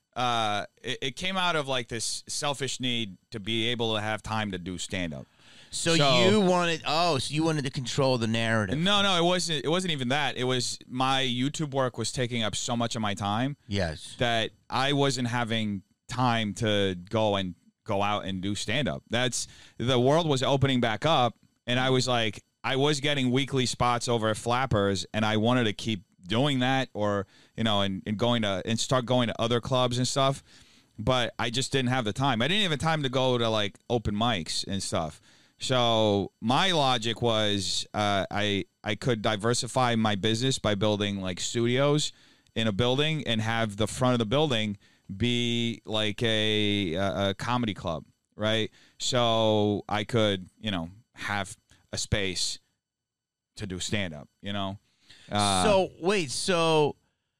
S2: uh it, it came out of like this selfish need to be able to have time to do stand up.
S1: So,
S2: So-
S1: you wanted oh, so you wanted to control the narrative.
S2: No, no, it wasn't it wasn't even that. It was my YouTube work was taking up so much of my time
S1: Yes.
S2: that I wasn't having time to go and go out and do stand up. That's the world was opening back up and I was like I was getting weekly spots over at Flappers and I wanted to keep doing that or you know and, and going to and start going to other clubs and stuff, but I just didn't have the time. I didn't have time to go to like open mics and stuff. So my logic was uh, I I could diversify my business by building like studios in a building and have the front of the building be like a a, a comedy club, right? So I could you know have a space to do stand up, you know. Uh,
S1: so wait, so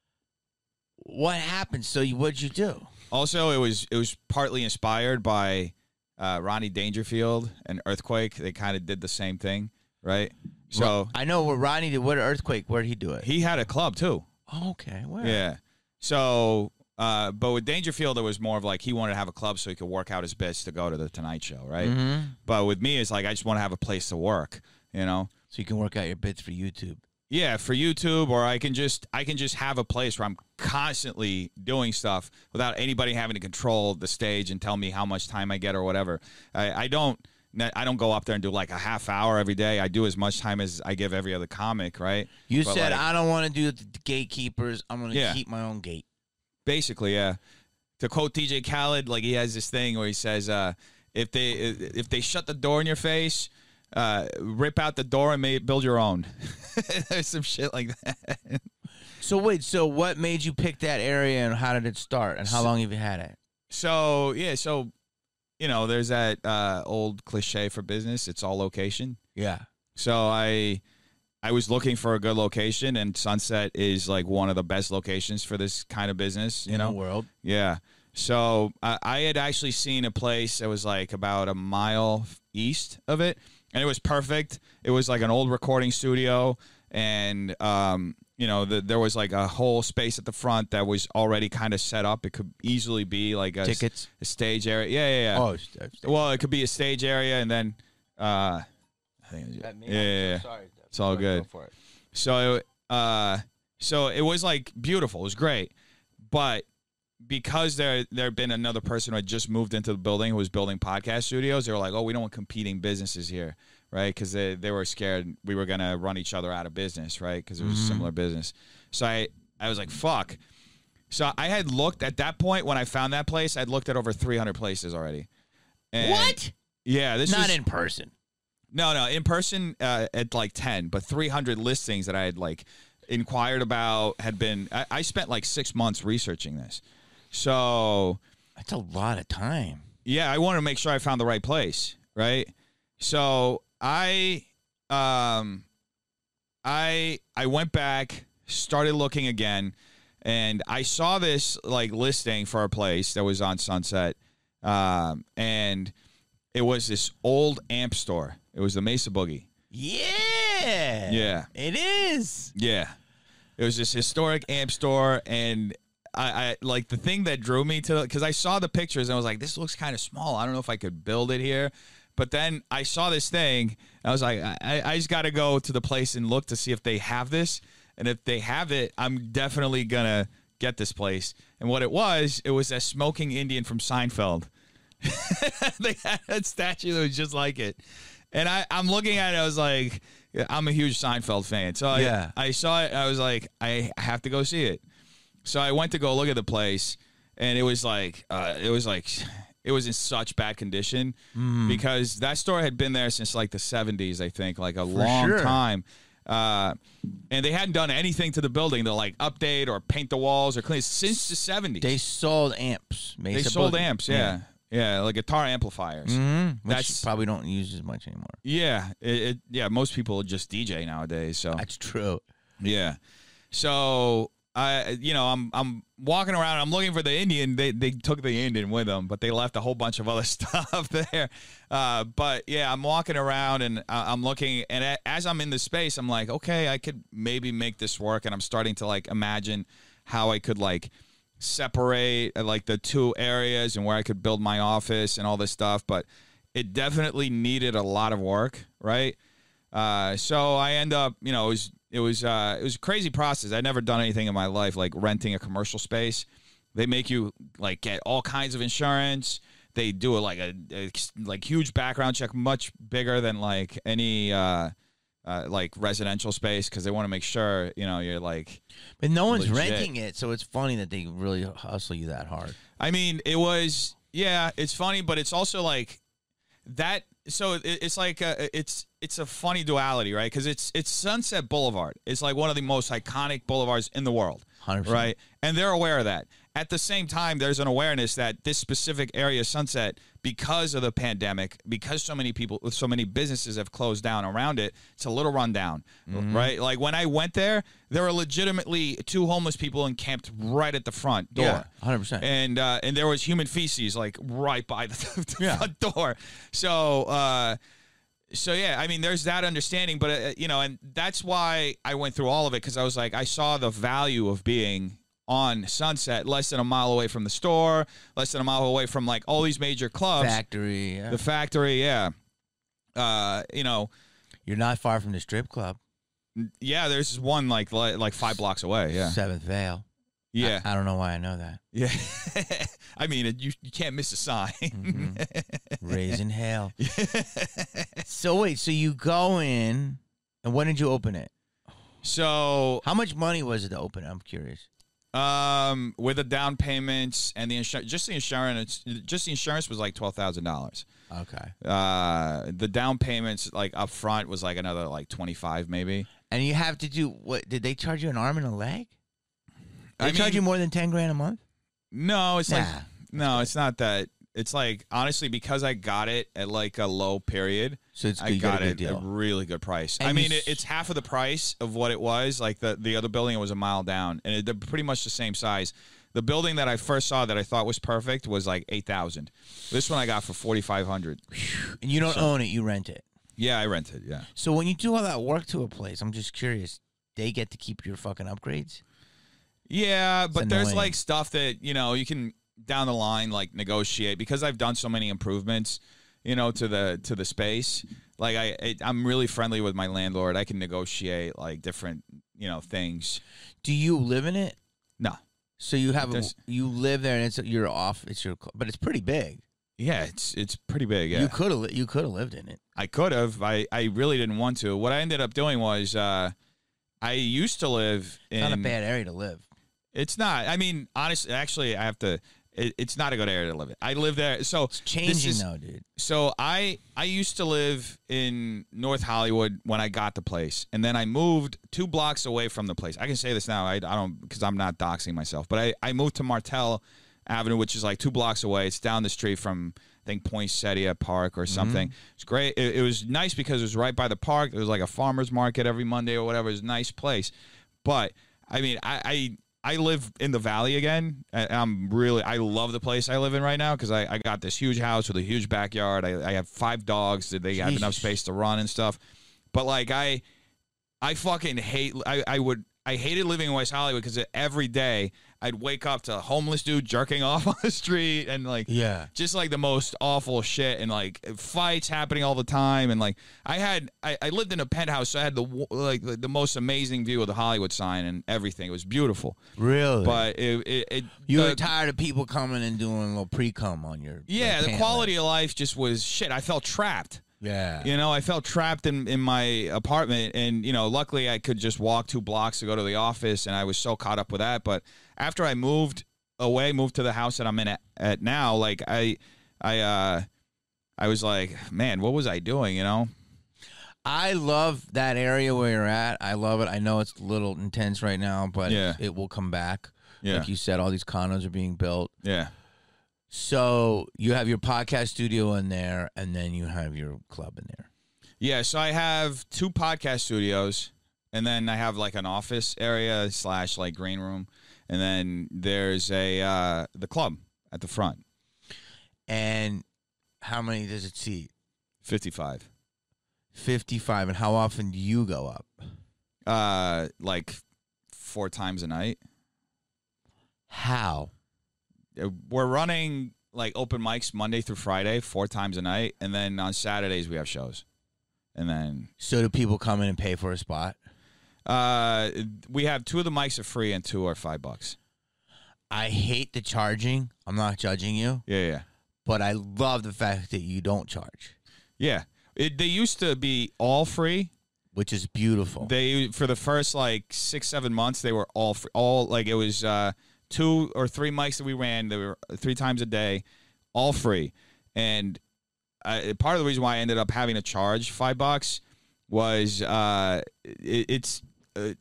S1: what happened? So you, what'd you do?
S2: also, it was it was partly inspired by uh, Ronnie Dangerfield and Earthquake. They kind of did the same thing, right? So
S1: I know what Ronnie did. What earthquake? Where'd he do it?
S2: he had a club too.
S1: Oh, okay. Where?
S2: Yeah. So, uh, but with Dangerfield, it was more of like he wanted to have a club so he could work out his bits to go to the Tonight Show, right?
S1: Mm-hmm.
S2: But with me, it's like I just want to have a place to work, you know.
S1: So you can work out your bits for YouTube.
S2: Yeah, for YouTube, or I can just I can just have a place where I'm constantly doing stuff without anybody having to control the stage and tell me how much time I get or whatever. I, I don't I don't go up there and do like a half hour every day. I do as much time as I give every other comic, right?
S1: You
S2: But,
S1: said
S2: like,
S1: I don't want to do the gatekeepers. I'm going to
S2: Yeah.
S1: keep my own gate.
S2: basically, yeah. To quote D J Khaled, like he has this thing where he says, uh, if they if they shut the door in your face, uh, rip out the door and may build your own. There's some shit like that.
S1: So wait, so what made you pick that area and how did it start and how long have you had it?
S2: So yeah, so you know, there's that uh, old cliche for business. It's all location.
S1: Yeah.
S2: So I I was looking for a good location, and Sunset is like one of the best locations for this kind of business. You
S1: In
S2: know,
S1: the world.
S2: yeah. So I, I had actually seen a place that was like about a mile east of it, and it was perfect. It was like an old recording studio, and um, you know, the, there was like a whole space at the front that was already kind of set up. It could easily be like a,
S1: Tickets.
S2: a stage area. Yeah, yeah, yeah.
S1: Oh, it's- it's-
S2: Well, it could be a stage area, and then uh, I think it was,
S1: That me?
S2: yeah, yeah, yeah.
S1: Sorry.
S2: It's all
S1: Go
S2: good.
S1: for it.
S2: So, uh, so it was like beautiful. It was great, but because there there had been another person who had just moved into the building who was building podcast studios, they were like, oh, we don't want competing businesses here, right? Because they, they were scared we were going to run each other out of business, right? Because it was mm-hmm. a similar business. So I, I was like, fuck. So I had looked at that point when I found that place, I'd looked at over three hundred places already. And
S1: what?
S2: Yeah. This
S1: Not
S2: was,
S1: in person.
S2: No, no. In person uh, at like ten, but three hundred listings that I had like inquired about had been, I, I spent like six months researching this. So
S1: that's a lot of time.
S2: Yeah, I wanted to make sure I found the right place, right? So I um I I went back, started looking again, and I saw this like listing for a place that was on Sunset. Um and it was this old amp store. It was the Mesa Boogie.
S1: Yeah.
S2: Yeah.
S1: It is.
S2: Yeah. It was this historic amp store, and I, I like the thing that drew me to, because I saw the pictures and I was like, this looks kind of small. I don't know if I could build it here. But then I saw this thing. And I was like, I, I just got to go to the place and look to see if they have this. And if they have it, I'm definitely going to get this place. And what it was, it was a smoking Indian from Seinfeld. They had a statue that was just like it. And I, I'm looking at it. I was like, I'm a huge Seinfeld fan. So I,
S1: yeah.
S2: I saw it. I was like, I have to go see it. So I went to go look at the place, and it was like, uh, it was like, it was in such bad condition mm. because that store had been there since like the seventies, I think, like a For long sure. time. Uh, and they hadn't done anything to the building to like update or paint the walls or clean since the seventies.
S1: They sold amps.
S2: Mesa they sold Boogie. amps, yeah. yeah. Yeah, like guitar amplifiers.
S1: Mm-hmm. Which That's probably don't use as much anymore.
S2: Yeah, it, it yeah, most people just D J nowadays. So
S1: That's true.
S2: Yeah. So I, you know, I'm I'm walking around. I'm looking for the Indian. They they took the Indian with them, but they left a whole bunch of other stuff there. Uh, but yeah, I'm walking around and uh, I'm looking, and a, as I'm in the space, I'm like, okay, I could maybe make this work, and I'm starting to like imagine how I could like separate uh, like the two areas and where I could build my office and all this stuff. But it definitely needed a lot of work, right? Uh, so I end up, you know, it was. It was uh, it was a crazy process. I'd never done anything in my life like renting a commercial space. They make you like get all kinds of insurance. They do a, like a, a like huge background check, much bigger than like any uh, uh, like residential space, because they want to make sure you know you're like.
S1: But no one's legit. renting it, so it's funny that they really hustle you that hard.
S2: I mean, it was yeah, it's funny, but it's also like that. So it, it's like a, it's it's a funny duality, right? Because it's it's Sunset Boulevard. It's like one of the most iconic boulevards in the world,
S1: one hundred percent.
S2: Right? And they're aware of that. At the same time, there's an awareness that this specific area, Sunset, because of the pandemic, because so many people, so many businesses have closed down around it, it's a little run down, mm-hmm. right? Like when I went there, there were legitimately two homeless people encamped right at the front door.
S1: Yeah, one hundred percent.
S2: And uh, and there was human feces like right by the, the
S1: yeah.
S2: front door. So. Uh, So, yeah, I mean, there's that understanding, but, uh, you know, and that's why I went through all of it, because I was like, I saw the value of being on Sunset, less than a mile away from the store, less than a mile away from, like, all these major clubs.
S1: Factory, yeah.
S2: The factory, yeah. Uh, you know.
S1: You're not far from the strip club.
S2: Yeah, there's one, like, like, like five blocks away, yeah.
S1: Seventh Vale.
S2: Yeah.
S1: I, I don't know why I know that.
S2: Yeah. I mean, you you can't miss a sign.
S1: Mm-hmm. Raising hell. So wait, so you go in, and when did you open it?
S2: So
S1: how much money was it to open it? I'm curious.
S2: Um, with the down payments and the insurance, just the insurance, just the insurance was like twelve thousand dollars.
S1: Okay.
S2: Uh, the down payments like up front was like another like twenty five maybe.
S1: And you have to do what? Did they charge you an arm and a leg? They
S2: I
S1: charge
S2: mean,
S1: you more than ten grand a month?
S2: No, it's
S1: nah,
S2: like no, it's not that. It's like honestly because I got it at like a low period.
S1: So it's
S2: I
S1: you
S2: got
S1: a
S2: it
S1: deal.
S2: at a really good price.
S1: And
S2: I mean,
S1: you,
S2: it, it's half of the price of what it was. Like the the other building was a mile down, and it, they're pretty much the same size. The building that I first saw that I thought was perfect was like eight thousand. This one I got for forty five hundred.
S1: And you don't
S2: so,
S1: own it; you rent it.
S2: Yeah, I rent it. Yeah.
S1: So when you do all that work to a place, I'm just curious. They get to keep your fucking upgrades?
S2: Yeah, but
S1: it's
S2: there's
S1: annoying.
S2: like stuff that you know you can down the line like negotiate because I've done so many improvements, you know, to the to the space. Like I, I I'm really friendly with my landlord. I can negotiate like different you know things.
S1: Do you live in it?
S2: No.
S1: So you have a,
S2: There's-
S1: you live there, and it's you're off. It's your, but it's pretty big.
S2: Yeah, it's it's pretty big. Yeah,
S1: You could have you could have lived in it.
S2: I could have. I, I really didn't want to. What I ended up doing was uh, I used to live in.
S1: It's not a bad area to live.
S2: It's not. I mean, honestly, actually, I have to. It, it's not a good area to live in. I live there. So
S1: It's changing
S2: this is,
S1: though, dude.
S2: So I I used to live in North Hollywood when I got the place, and then I moved two blocks away from the place. I can say this now. I, I don't because I'm not doxing myself, but I, I moved to Martell Avenue, which is like two blocks away. It's down the street from I think Poinsettia Park or something. It's great. It, it was nice because it was right by the park. There was like a farmer's market every Monday or whatever. It was a nice place. But I mean, I. I I live in the valley again, and I'm really, I love the place I live in right now because I, I got this huge house with a huge backyard. I, I have five dogs that they have
S1: Jesus.
S2: enough space to run and stuff. But like I, I fucking hate, I, I would, I hated living in West Hollywood because every day I'd wake up to a homeless dude jerking off on the street and like,
S1: Yeah.
S2: just like the most awful shit and like fights happening all the time. And like I had, I, I lived in a penthouse, so I had the w- like the, the most amazing view of the Hollywood sign and everything. It was beautiful.
S1: Really?
S2: But it, it, it
S1: you
S2: the,
S1: were tired of people coming and doing a little pre-cum on your
S2: yeah,
S1: like,
S2: the
S1: pant
S2: quality
S1: leg.
S2: of life just was shit. I felt trapped.
S1: Yeah.
S2: You know, I felt trapped in, in my apartment, and you know, luckily I could just walk two blocks to go to the office, and I was so caught up with that. But after I moved away, moved to the house that I'm in at, at now, like I, I, uh, I was like, man, what was I doing? You know?
S1: I love that area where you're at. I love it. I know it's a little intense right now, but
S2: Yeah.
S1: it will come back.
S2: Yeah.
S1: Like you said, all these condos are being built.
S2: Yeah.
S1: So you have your podcast studio in there, and then you have your club in there.
S2: Yeah. So I have two podcast studios, and then I have like an office area slash like green room, and then there's a uh, the club at the front.
S1: And how many does it seat?
S2: fifty-five.
S1: fifty-five. And how often do you go up?
S2: Uh, like four times a night.
S1: How?
S2: Uh, We're running like open mics Monday through Friday, four times a night, and then on Saturdays we have shows. And then
S1: So do people come in and pay for a spot?
S2: uh, we have two of the mics are free and two are five bucks.
S1: I hate the charging. I'm not judging you,
S2: Yeah, yeah,
S1: but I love the fact that you don't charge,
S2: yeah. It, they used to be all free.
S1: which is beautiful.
S2: They for the first like six, seven months they were all free. All like it was uh, two or three mics that we ran. They were three times a day, all free. And uh, part of the reason why I ended up having to charge five bucks was uh, it, it's uh,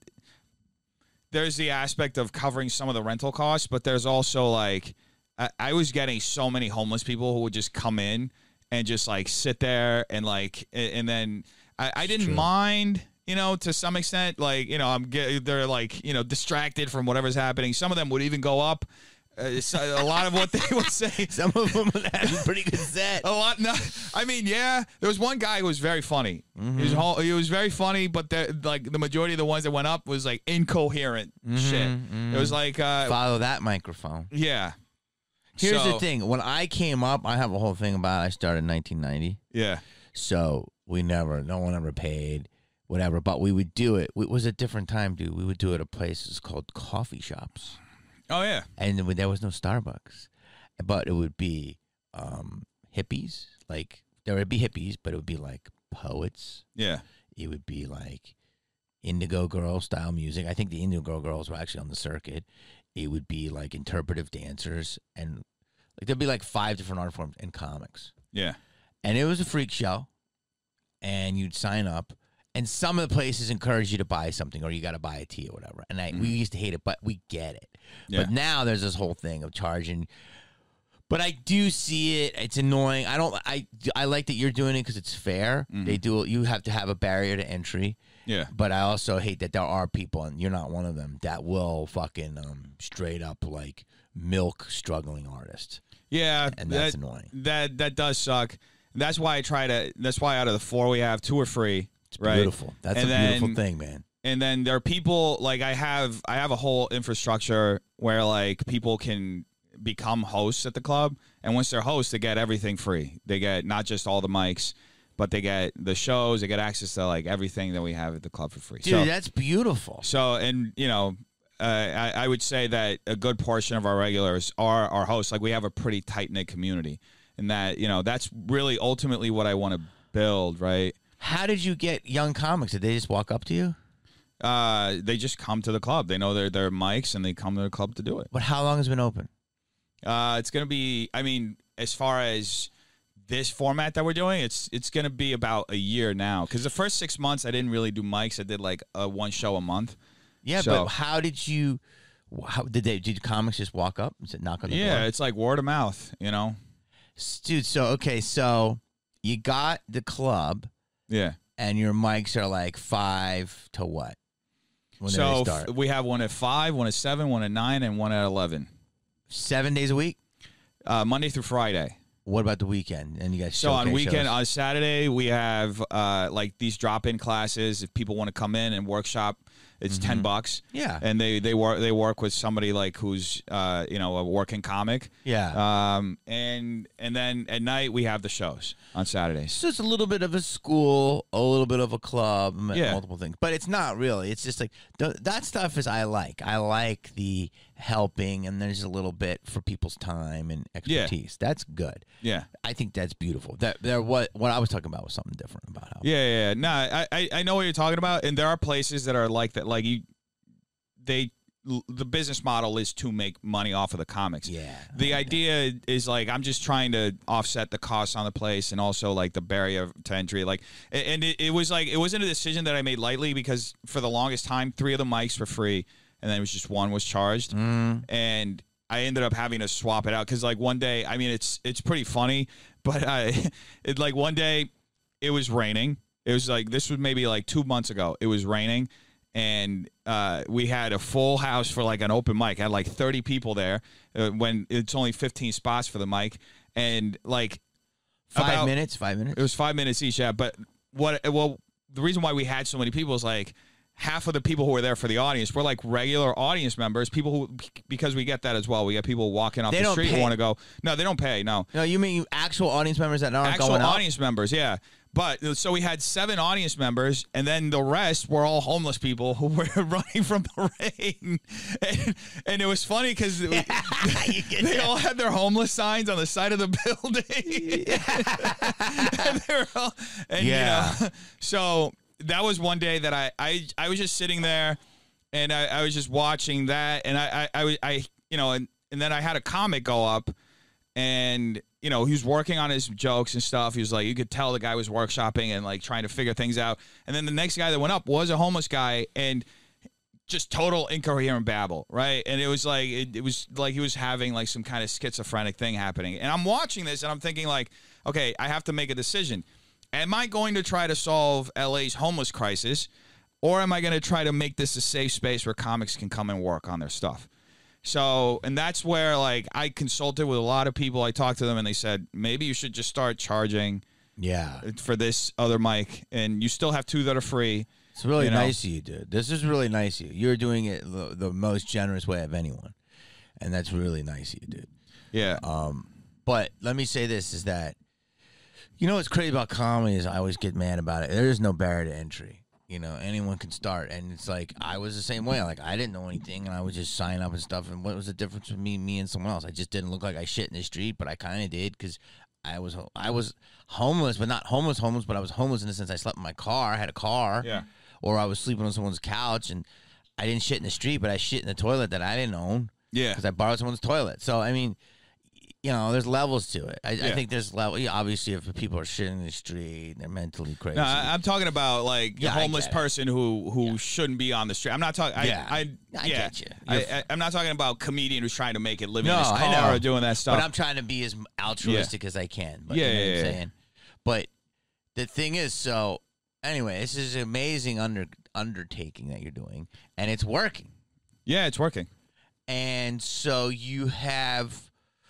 S2: there's the aspect of covering some of the rental costs, but there's also like I, I was getting so many homeless people who would just come in and just like sit there and like and, and then I, I didn't
S1: True.
S2: mind, you know, to some extent. Like you know, I'm get, they're like you know distracted from whatever's happening. Some of them would even go up. Uh, so a lot of what they would say.
S1: Some of them have a pretty good set.
S2: A lot. No, I mean, yeah. There was one guy who was very funny.
S1: Mm-hmm.
S2: He was whole, he was very funny, but the, like the majority of the ones that went up was like incoherent shit. It was like, uh,
S1: Follow that microphone.
S2: yeah.
S1: Here's
S2: So-
S1: the thing. When I came up, I have a whole thing about it. I started in nineteen ninety.
S2: Yeah.
S1: So we never, no one ever paid, whatever. But we would do it. It was a different time, dude. We would do it at places called coffee shops.
S2: Oh yeah.
S1: And then there was no Starbucks. But it would be um, hippies. Like, there would be hippies, but it would be like poets.
S2: Yeah.
S1: It would be like Indigo Girl style music. I think the Indigo Girls were actually on the circuit. It would be like interpretive dancers. And like there'd be like five different art forms and comics.
S2: Yeah.
S1: And it was a freak show. And you'd sign up. And some of the places encourage you to buy something or you got to buy a tea or whatever. And I, we used to hate it, but we get it.
S2: Yeah.
S1: But now there's this whole thing of charging. But I do see it. It's annoying. I don't. I I like that you're doing it because it's fair. They do. You have to have a barrier to entry.
S2: Yeah.
S1: But I also hate that there are people, and you're not one of them, that will fucking um, straight up like milk struggling artists.
S2: Yeah.
S1: And that's
S2: that,
S1: annoying.
S2: That that does suck. That's why I try to. That's why out of the four we have, two are free.
S1: It's
S2: right?
S1: beautiful. That's
S2: And
S1: a beautiful
S2: then-
S1: thing, man.
S2: And then there are people like I have I have a whole infrastructure where like people can become hosts at the club, and once they're hosts they get everything free. They get not just all the mics, but they get the shows, they get access to like everything that we have at the club for free.
S1: Dude,
S2: so
S1: that's beautiful.
S2: so and you know uh, I, I would say that a good portion of our regulars are our hosts. Like we have a pretty tight knit community, and that you know that's really ultimately what I want to build. Right?
S1: How did you get young comics? Did they just walk up to you?
S2: Uh, they just come to the club. They know they're they're mics, and they come to the club to do it.
S1: But how long has it been open?
S2: Uh, it's gonna be. I mean, as far as this format that we're doing, it's it's gonna be about a year now. Because the first six months, I didn't really do mics. I did like a one show a month.
S1: Yeah,
S2: so,
S1: but how did you? How did they? Did comics just walk up and said, knock on the
S2: yeah,
S1: door?
S2: it's like word of mouth. You know,
S1: dude. So okay, so you got the club.
S2: Yeah.
S1: And your mics are like five to what? When
S2: so
S1: they start?
S2: F- we have one at five, one at seven, one at nine, and one at eleven.
S1: Seven days a week?
S2: Uh, Monday through Friday.
S1: What about the weekend? And you guys
S2: so on weekend
S1: shows?
S2: On Saturday we have uh, like these drop-in classes. If people want to come in and workshop, it's mm-hmm. ten bucks.
S1: Yeah,
S2: and they they work they work with somebody like who's uh, you know a working comic.
S1: Yeah,
S2: um, and and then at night we have the shows on Saturdays.
S1: So it's a little bit of a school, a little bit of a club,
S2: yeah.
S1: multiple things, but it's not really. It's just like th- that stuff is I like. I like the helping, and there's a little bit for people's time and expertise. Yeah. That's good.
S2: Yeah,
S1: I think that's beautiful. That there what what I was talking about was something different about how.
S2: Yeah, yeah, yeah. No, I, I I know what you're talking about, and there are places that are like that. Like you, they the business model is to make money off of the comics.
S1: Yeah.
S2: The idea is like I'm just trying to offset the costs on the place and also like the barrier to entry. Like, and it, it was like it wasn't a decision that I made lightly because for the longest time, three of the mics were free, and then it was just one was charged,
S1: mm.
S2: and I ended up having to swap it out because like one day, I mean, it's it's pretty funny, but I, it like one day it was raining. It was like this was maybe like two months ago. It was raining. And uh, we had a full house for like an open mic. I had like thirty people there uh, when it's only fifteen spots for the mic. And like
S1: five
S2: about,
S1: minutes, five minutes.
S2: It was five minutes each. Yeah. But what? Well, the reason why we had so many people is like half of the people who were there for the audience were like regular audience members. People who because we get that as well. We get people walking off
S1: they
S2: the street
S1: pay.
S2: who want to go. No, they don't pay. No.
S1: No, you mean actual audience members that aren't
S2: actual
S1: going up?
S2: audience members. Yeah. But so we had seven audience members, and then the rest were all homeless people who were running from the rain. And, and it was funny because they all had their homeless signs on the side of the building. and they were all, and,
S1: yeah.
S2: You know, so that was one day that I, I, I was just sitting there, and I, I was just watching that, and I, I, I, I you know, and, and then I had a comic go up, and you know, he was working on his jokes and stuff. He was like, you could tell the guy was workshopping and like trying to figure things out. And then the next guy that went up was a homeless guy and just total incoherent babble, right? And it was like, it, it was like he was having like some kind of schizophrenic thing happening. And I'm watching this and I'm thinking like, okay, I have to make a decision. Am I going to try to solve L A's homeless crisis, or am I going to try to make this a safe space where comics can come and work on their stuff? So, and that's where, like, I consulted with a lot of people. I talked to them, and they said, maybe you should just start charging
S1: yeah.
S2: for this other mic, and you still have two that are free.
S1: It's really
S2: you know?
S1: nice of you, dude. This is really nice of you. You're doing it the, the most generous way of anyone, and that's really nice of you, dude.
S2: Yeah.
S1: Um, but let me say this, is that, you know what's crazy about comedy is I always get mad about it. There is no barrier to entry. You know, anyone can start, and it's like I was the same way. Like I didn't know anything, and I would just sign up and stuff. And what was the difference between me, me and someone else? I just didn't look like I shit in the street, but I kind of did because I was I was homeless, but not homeless, homeless. But I was homeless in the sense I slept in my car. I had a car,
S2: yeah,
S1: or I was sleeping on someone's couch, and I didn't shit in the street, but I shit in the toilet that I didn't own,
S2: yeah,
S1: because I borrowed someone's toilet. So I mean. You know, there's levels to it. I,
S2: yeah.
S1: I think there's level. Yeah, obviously, if people are shitting in the street, they're mentally crazy.
S2: No, I, I'm talking about like the
S1: yeah,
S2: homeless person who who yeah. shouldn't be on the street. I'm not talking.
S1: Yeah,
S2: I, I,
S1: I
S2: yeah.
S1: get you.
S2: I, I, I'm not talking about comedian who's trying to make it living
S1: no,
S2: in his
S1: I
S2: car
S1: know.
S2: or doing that stuff.
S1: But I'm trying to be as altruistic
S2: yeah.
S1: as I can. But
S2: yeah,
S1: you know
S2: yeah,
S1: what I'm
S2: yeah.
S1: saying? But the thing is, so anyway, this is an amazing under undertaking that you're doing, and it's working.
S2: Yeah, it's working.
S1: And so you have.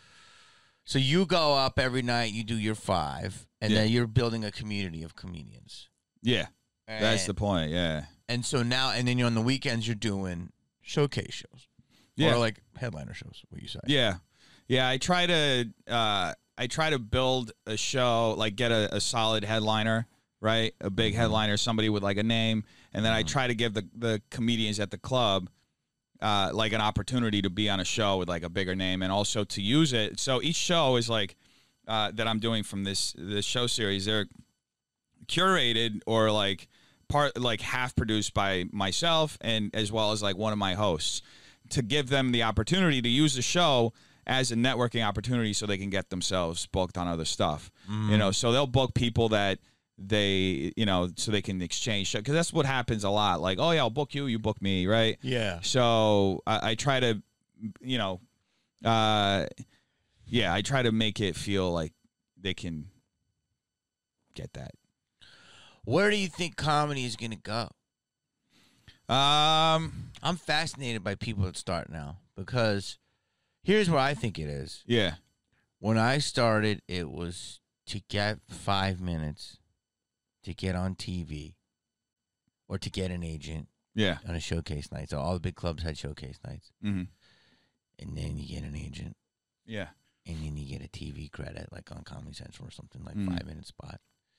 S1: So you go up every night, you do your five, and
S2: yeah.
S1: then you're building a community of comedians.
S2: Yeah, and, that's the point, yeah.
S1: And so now, and then you're on the weekends, you're doing showcase shows.
S2: Yeah.
S1: Or like headliner shows, what you say.
S2: Yeah. Yeah, I try to uh, I try to build a show, like get a, a solid headliner, right? A big mm-hmm. headliner, somebody with like a name, and then mm-hmm. I try to give the, the comedians at the club uh, like an opportunity to be on a show with like a bigger name, and also to use it. So each show is like uh, that I'm doing from this this show series. They're curated or like part like half produced by myself and as well as like one of my hosts, to give them the opportunity to use the show as a networking opportunity so they can get themselves booked on other stuff. Mm. You know, so they'll book people that they, you know, so they can exchange, because that's what happens a lot. Like, oh yeah, I'll book you, you book me, right?
S1: Yeah.
S2: So I, I try to, you know, uh, yeah, I try to make it feel like they can get that.
S1: Where do you think comedy is going to go?
S2: Um,
S1: I'm fascinated by people that start now, because here's where I think it is.
S2: Yeah.
S1: When I started, it was to get five minutes to get on T V or to get an agent.
S2: Yeah.
S1: On a showcase night. So all the big clubs had showcase nights.
S2: Mm-hmm.
S1: And then you get an agent.
S2: Yeah.
S1: And then you get a T V credit, like on Comedy Central or something, like
S2: mm.
S1: five minute spot.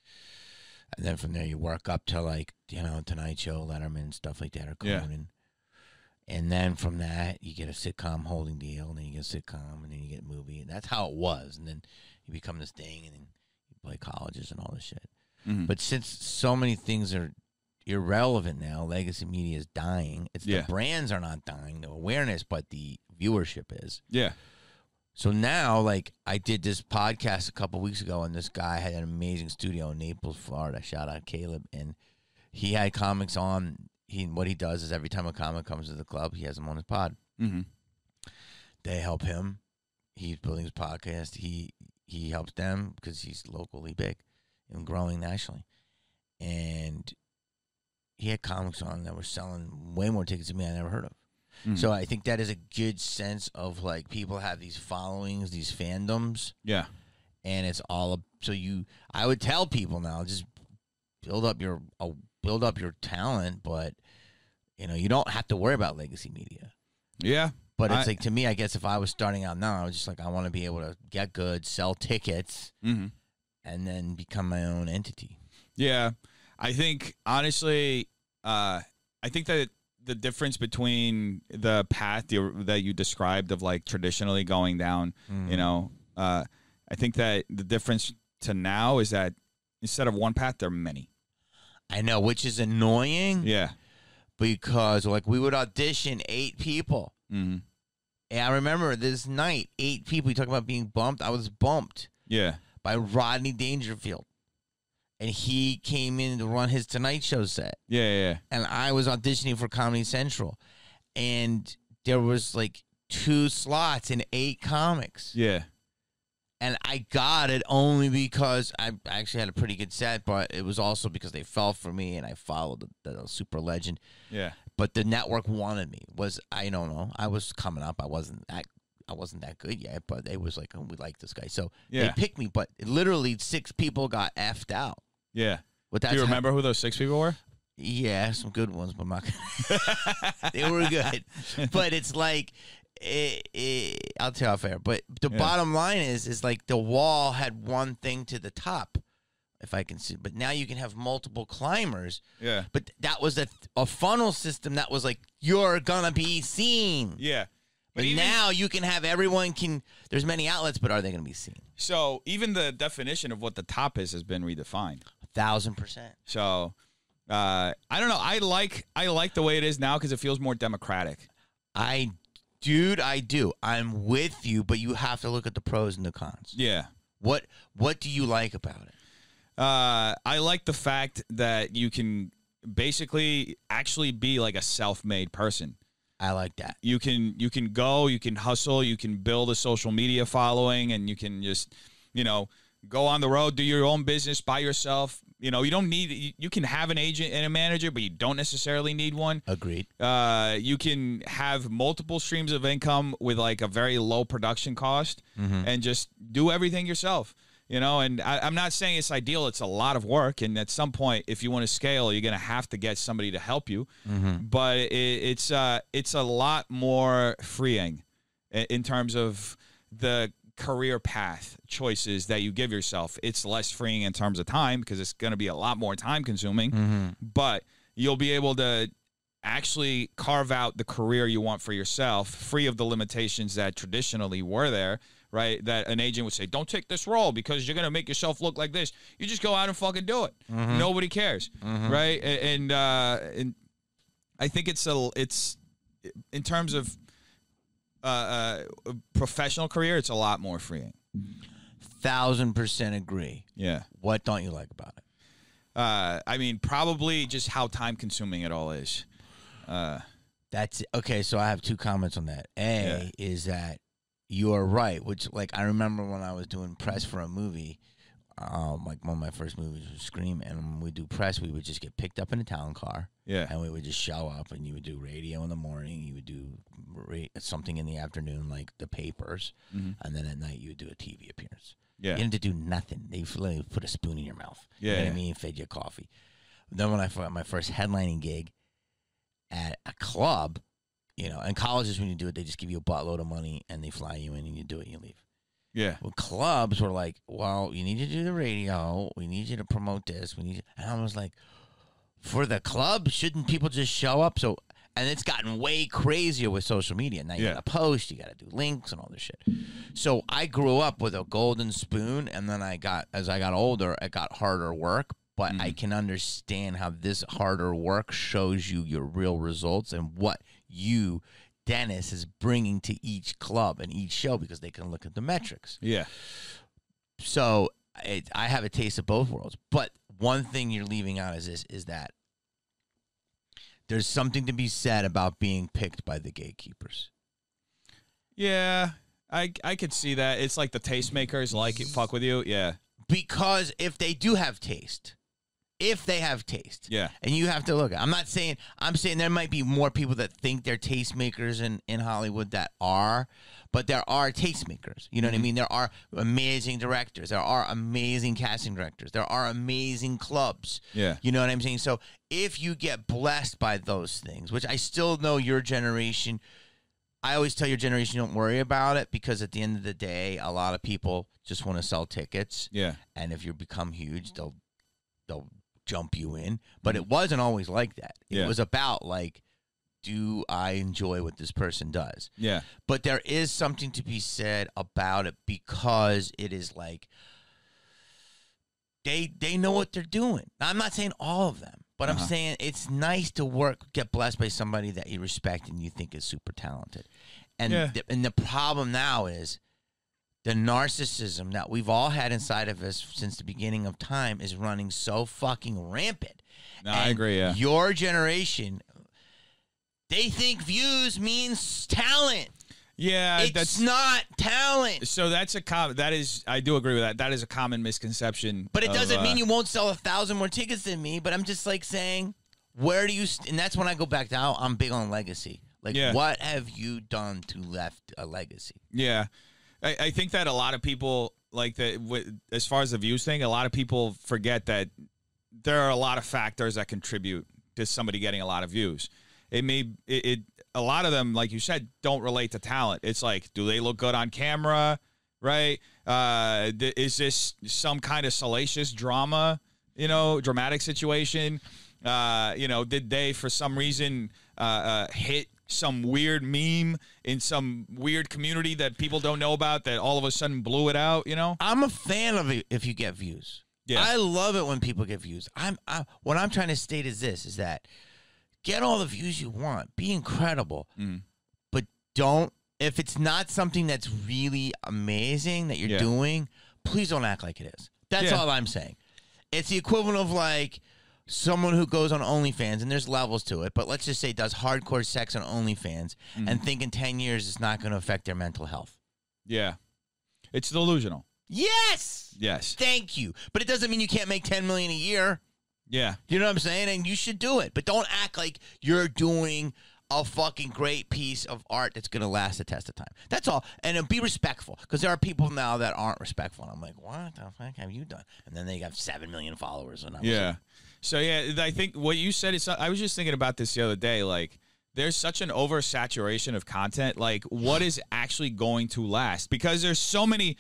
S1: And then from there you work up to, like, you know, Tonight Show, Letterman, stuff like that, or Conan. Yeah. And then from that you get a sitcom holding deal, and then you get a sitcom, and then you get a movie. And that's how it was. And then you become this thing, and then you play colleges and all this shit. Mm-hmm. But since so many things are irrelevant now, legacy media is dying. It's yeah. the brands are not dying, the awareness, but the viewership is.
S2: Yeah.
S1: So now, like, I did this podcast a couple weeks ago, and this guy had an amazing studio in Naples, Florida. Shout out Caleb. And he had comics on. He What he does is every time a comic comes to the club, he has them on his pod.
S2: Mm-hmm.
S1: They help him. He's building his podcast. He he helps them because he's locally big and growing nationally. And he had comics on that were selling way more tickets than me I never heard of. Mm-hmm. So I think that is a good sense of, like, people have these followings, these fandoms.
S2: Yeah.
S1: And it's all, so you, I would tell people now, just build up your, uh, build up your talent, but, you know, you don't have to worry about legacy media.
S2: Yeah.
S1: But it's
S2: I,
S1: like, to me, I guess if I was starting out now, I was just like, I want to be able to get good, sell tickets,
S2: mm-hmm. and
S1: then become my own entity.
S2: Yeah. I think, honestly, uh, I think that the difference between the path that you described of, like, traditionally going down, mm-hmm. you know, uh, I think that the difference to now is that instead of one path, there are many.
S1: I know, which is annoying.
S2: Yeah.
S1: Because, like, we would audition eight people.
S2: Mm-hmm.
S1: And I remember this night, eight people, you talk about being bumped. I was bumped.
S2: Yeah.
S1: By Rodney Dangerfield. And he came in to run his Tonight Show set.
S2: Yeah, yeah, yeah.
S1: And I was auditioning for Comedy Central. And there was, like, two slots and eight comics.
S2: Yeah.
S1: And I got it only because I actually had a pretty good set, but it was also because they fell for me and I followed the, the super legend.
S2: Yeah.
S1: But the network wanted me. Was I don't know. I was coming up. I wasn't that I wasn't that good yet, but it was like, oh, we like this guy. So yeah. they picked me, but literally six people got effed out.
S2: Yeah.
S1: But
S2: that's Do you remember how, who those six people were?
S1: Yeah, some good ones, but I'm not gonna they were good. But it's like It, it, I'll tell you off air, but the yeah. bottom line is, is like the wall had one thing to the top, if I can see. But now you can have multiple climbers.
S2: Yeah.
S1: But that was a, a funnel system that was like, you're gonna be seen.
S2: Yeah.
S1: But and even, now you can have everyone can. There's many outlets, but are they gonna be seen?
S2: So even the definition of what the top is has been redefined.
S1: A thousand percent.
S2: So uh, I don't know. I like I like the way it is now because it feels more democratic.
S1: I. Dude, I do. I'm with you, but you have to look at the pros and the cons.
S2: Yeah.
S1: What What do you like about it?
S2: Uh, I like the fact that you can basically actually be like a self-made person.
S1: I like that.
S2: You can you can go, you can hustle, you can build a social media following, and you can just, you know, go on the road, do your own business by yourself. You know, you don't need, you can have an agent and a manager, but you don't necessarily need one.
S1: Agreed.
S2: Uh, you can have multiple streams of income with like a very low production cost mm-hmm. and just do everything yourself, you know, and I, I'm not saying it's ideal. It's a lot of work. And at some point, if you want to scale, you're going to have to get somebody to help you. Mm-hmm. But it, it's, uh, it's a lot more freeing in, in terms of the career path choices that you give yourself. It's less freeing in terms of time because it's going to be a lot more time consuming, mm-hmm. but you'll be able to actually carve out the career you want for yourself, free of the limitations that traditionally were there, right? That an agent would say, don't take this role because you're going to make yourself look like this. You just go out and fucking do it. Mm-hmm. Nobody cares, mm-hmm. right? And, uh, and I think it's a, it's in terms of uh, uh, a professional career, it's a lot more freeing.
S1: Thousand percent agree.
S2: Yeah.
S1: What don't you like about it?
S2: Uh, I mean, probably just how time consuming it all is. Uh,
S1: That's okay. So I have two comments on that. A yeah. is that you are right, which like I remember when I was doing press for a movie, um, like one of my first movies was Scream, and when we do press, we would just get picked up in a town car,
S2: yeah,
S1: and we would just show up, and you would do radio in the morning, you would do ra- something in the afternoon, like the papers, mm-hmm. and then at night you would do a T V appearance.
S2: Yeah,
S1: you didn't have to do nothing. They like, put a spoon in your mouth.
S2: Yeah,
S1: you know
S2: yeah.
S1: what I mean, fed you coffee. Then when I got my first headlining gig at a club, you know, and colleges when you do it, they just give you a buttload of money and they fly you in and you do it and you leave.
S2: Yeah.
S1: Well, clubs were like, well, you need to do the radio. We need you to promote this. We need you. And I was like, for the club, shouldn't people just show up? So, and it's gotten way crazier with social media. Now you
S2: yeah.
S1: got to post, you got to do links and all this shit. So I grew up with a golden spoon, and then I got, as I got older, it got harder work. But mm-hmm. I can understand how this harder work shows you your real results and what you, Dennis, is bringing to each club and each show because they can look at the metrics.
S2: Yeah.
S1: So it, I have a taste of both worlds. But one thing you're leaving out is this, is that there's something to be said about being picked by the gatekeepers.
S2: Yeah, I I could see that. It's like the tastemakers like it, fuck with you. Yeah.
S1: Because if they do have taste, if they have taste.
S2: Yeah.
S1: And you have to look at I'm not saying I'm saying there might be more people that think they're tastemakers in, in Hollywood that are, but there are tastemakers. You know mm-hmm. what I mean? There are amazing directors. There are amazing casting directors. There are amazing clubs.
S2: Yeah.
S1: You know what I'm saying? So if you get blessed by those things, which I still know your generation, I always tell your generation don't worry about it because at the end of the day, a lot of people just want to sell tickets.
S2: Yeah.
S1: And if you become huge, they'll they'll jump you in. But it wasn't always like that. It
S2: yeah.
S1: was about like, do I enjoy what this person does?
S2: Yeah.
S1: But there is something to be said about it because it is like they they know what they're doing. Now, I'm not saying all of them, but uh-huh. I'm saying it's nice to work, get blessed by somebody that you respect and you think is super talented. And
S2: yeah.
S1: the, and the problem now is the narcissism that we've all had inside of us since the beginning of time is running so fucking rampant.
S2: No,
S1: and
S2: I agree, yeah.
S1: Your generation, they think views means talent.
S2: Yeah,
S1: it's
S2: that's
S1: not talent.
S2: So that's a com- that is I do agree with that. That is a common misconception.
S1: But it
S2: of,
S1: doesn't
S2: uh,
S1: mean you won't sell a thousand more tickets than me. But I'm just like saying, where do you? St- and that's when I go back to how I'm big on legacy. Like,
S2: yeah.
S1: what have you done to left a legacy?
S2: Yeah, I, I think that a lot of people like that. W- as far as the views thing, a lot of people forget that there are a lot of factors that contribute to somebody getting a lot of views. It may it, it a lot of them, like you said, don't relate to talent. It's like, do they look good on camera, right? Uh, th- is this some kind of salacious drama, you know, dramatic situation? Uh, you know, did they for some reason uh, uh, hit some weird meme in some weird community that people don't know about that all of a sudden blew it out? You know,
S1: I'm a fan of it if you get views.
S2: Yeah,
S1: I love it when people get views. I'm I, what I'm trying to state is this: is that. Get all the views you want. Be incredible. Mm. But don't, if it's not something that's really amazing that you're
S2: yeah.
S1: doing, please don't act like it is. That's
S2: yeah.
S1: all I'm saying. It's the equivalent of like someone who goes on OnlyFans, and there's levels to it, but let's just say does hardcore sex on OnlyFans mm. and think in ten years it's not going to affect their mental health.
S2: Yeah. It's delusional.
S1: Yes.
S2: Yes.
S1: Thank you. But it doesn't mean you can't make ten million dollars a year.
S2: Yeah.
S1: You know what I'm saying? And you should do it. But don't act like you're doing a fucking great piece of art that's going to last the test of time. That's all. And uh, be respectful. Because there are people now that aren't respectful. And I'm like, what the fuck have you done? And then they got seven million followers. And I'm
S2: yeah.
S1: like,
S2: so, yeah, I think what you said is, I was just thinking about this the other day. Like, there's such an oversaturation of content. Like, what is actually going to last? Because there's so many,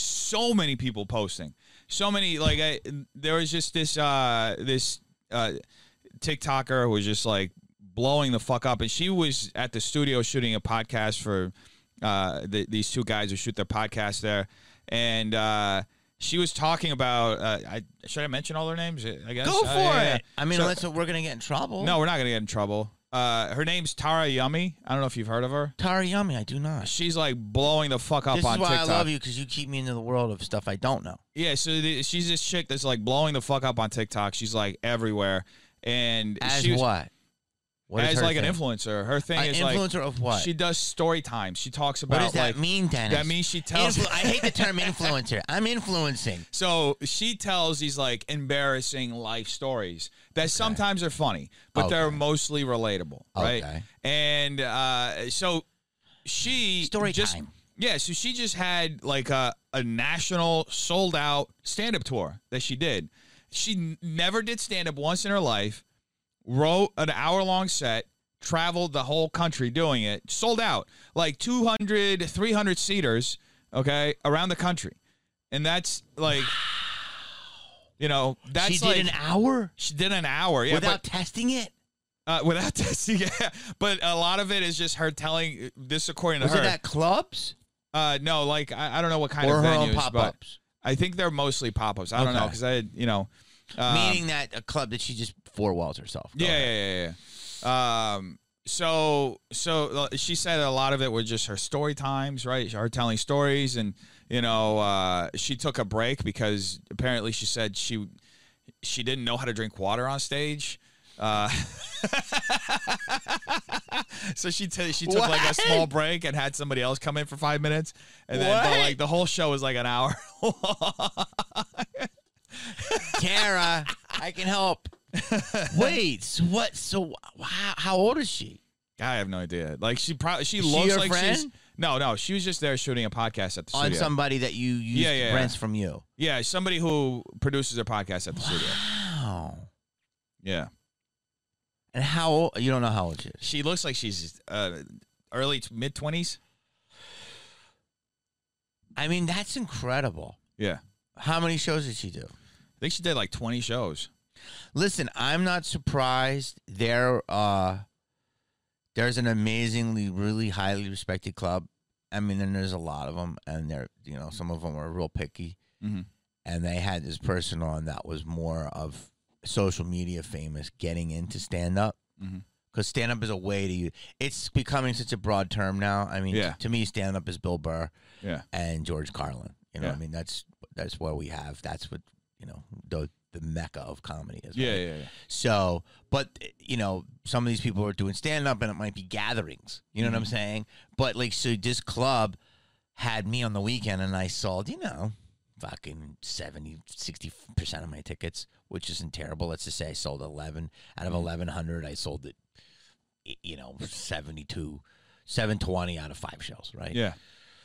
S2: so many people posting. So many, like, I, there was just this uh, this uh, TikToker who was just, like, blowing the fuck up. And she was at the studio shooting a podcast for uh, the, these two guys who shoot their podcast there. And uh, she was talking about, uh, I, should I mention all their names? I guess.
S1: Go for
S2: uh, yeah, yeah.
S1: it. I mean,
S2: So-
S1: unless we're going to get in trouble.
S2: No, we're not going to get in trouble. Uh, her name's Tara Yummy. I don't know if you've heard of her.
S1: Tara Yummy, I do not.
S2: She's like blowing the fuck up
S1: This
S2: on
S1: is why
S2: TikTok.
S1: I love you, because you keep me into the world of stuff I don't know.
S2: Yeah, so the, she's this chick that's like blowing the fuck up on TikTok. She's like everywhere. And
S1: As
S2: she was,
S1: what? What is
S2: as
S1: her
S2: like
S1: thing?
S2: an influencer. Her thing
S1: An
S2: is
S1: influencer
S2: like
S1: of what?
S2: she does story times. She talks about
S1: What does that
S2: like
S1: mean, Dennis?
S2: that means she tells
S1: Influ- I hate the term influencer. I'm influencing.
S2: So she tells these like embarrassing life stories that sometimes are funny, but they're
S1: Okay.
S2: mostly relatable, right?
S1: Okay.
S2: And uh, so she
S1: Story
S2: just
S1: time.
S2: yeah, so she just had like a a national sold out stand up tour that she did. She n- never did stand up once in her life. Wrote an hour long set. Traveled the whole country doing it, sold out, like two hundred, three hundred seaters, okay, around the country. And that's like, you know, that's
S1: She did
S2: like,
S1: an hour
S2: she did an hour, yeah,
S1: without
S2: but,
S1: testing it?
S2: uh, without testing, yeah, but a lot of it is just her telling this according to
S1: Was
S2: her.
S1: it at clubs?
S2: uh, no, like, I, I don't know what kind
S1: Or
S2: of
S1: her
S2: venues,
S1: own
S2: but
S1: pop-ups?
S2: I think they're mostly pop-ups. I don't know,
S1: Okay.
S2: because I, you know. um,
S1: Meaning that a club that she just four walls herself. Go
S2: Yeah,
S1: ahead.
S2: yeah, yeah, yeah. Um, so, so uh, she said a lot of it was just her story times, right? Her telling stories, and you know, uh, she took a break because apparently she said she she didn't know how to drink water on stage. Uh, so she t- she took like a
S1: What?
S2: small break and had somebody else come in for five minutes, and then but,
S1: What?
S2: like the whole show was like an hour.
S1: Tara, I can help. Wait, so what? So how, how old is she?
S2: I have no idea. Like she probably she
S1: Is she
S2: looks
S1: your
S2: like she's
S1: friend?
S2: no no. She was just there shooting a podcast at the
S1: On
S2: studio.
S1: somebody that you used
S2: Yeah, yeah, yeah.
S1: rents from you.
S2: Yeah, somebody who produces a podcast at the studio.
S1: Wow.
S2: Yeah,
S1: And how old? You don't know how old she is.
S2: she looks like she's uh, early to mid twenties.
S1: I mean, that's incredible.
S2: Yeah,
S1: How many shows did she do?
S2: I think she did like twenty shows.
S1: Listen, I'm not surprised. There, uh, there's an amazingly, really highly respected club. I mean, and there's a lot of them, and they're, you know, some of them are real picky.
S2: Mm-hmm.
S1: And they had this person on that was more of social media famous, getting into stand up,
S2: Mhm.
S1: because stand up is a way to. It's becoming such a broad term now. I mean,
S2: Yeah.
S1: to me, stand up is Bill Burr
S2: Yeah,
S1: and George Carlin. You know,
S2: Yeah.
S1: what I mean, that's that's what we have. That's what, you know, the the mecca of comedy is.
S2: yeah,
S1: right?
S2: yeah, yeah.
S1: So, but you know, some of these people are doing stand up, and it might be gatherings. You know what I'm saying? But like, so this club had me on the weekend, and I sold, you know, fucking seventy, sixty percent of my tickets, which isn't terrible. Let's just say I sold eleven out of eleven hundred. I sold it, y- you know, seventy-two, seven twenty out of five shows, right?
S2: Yeah.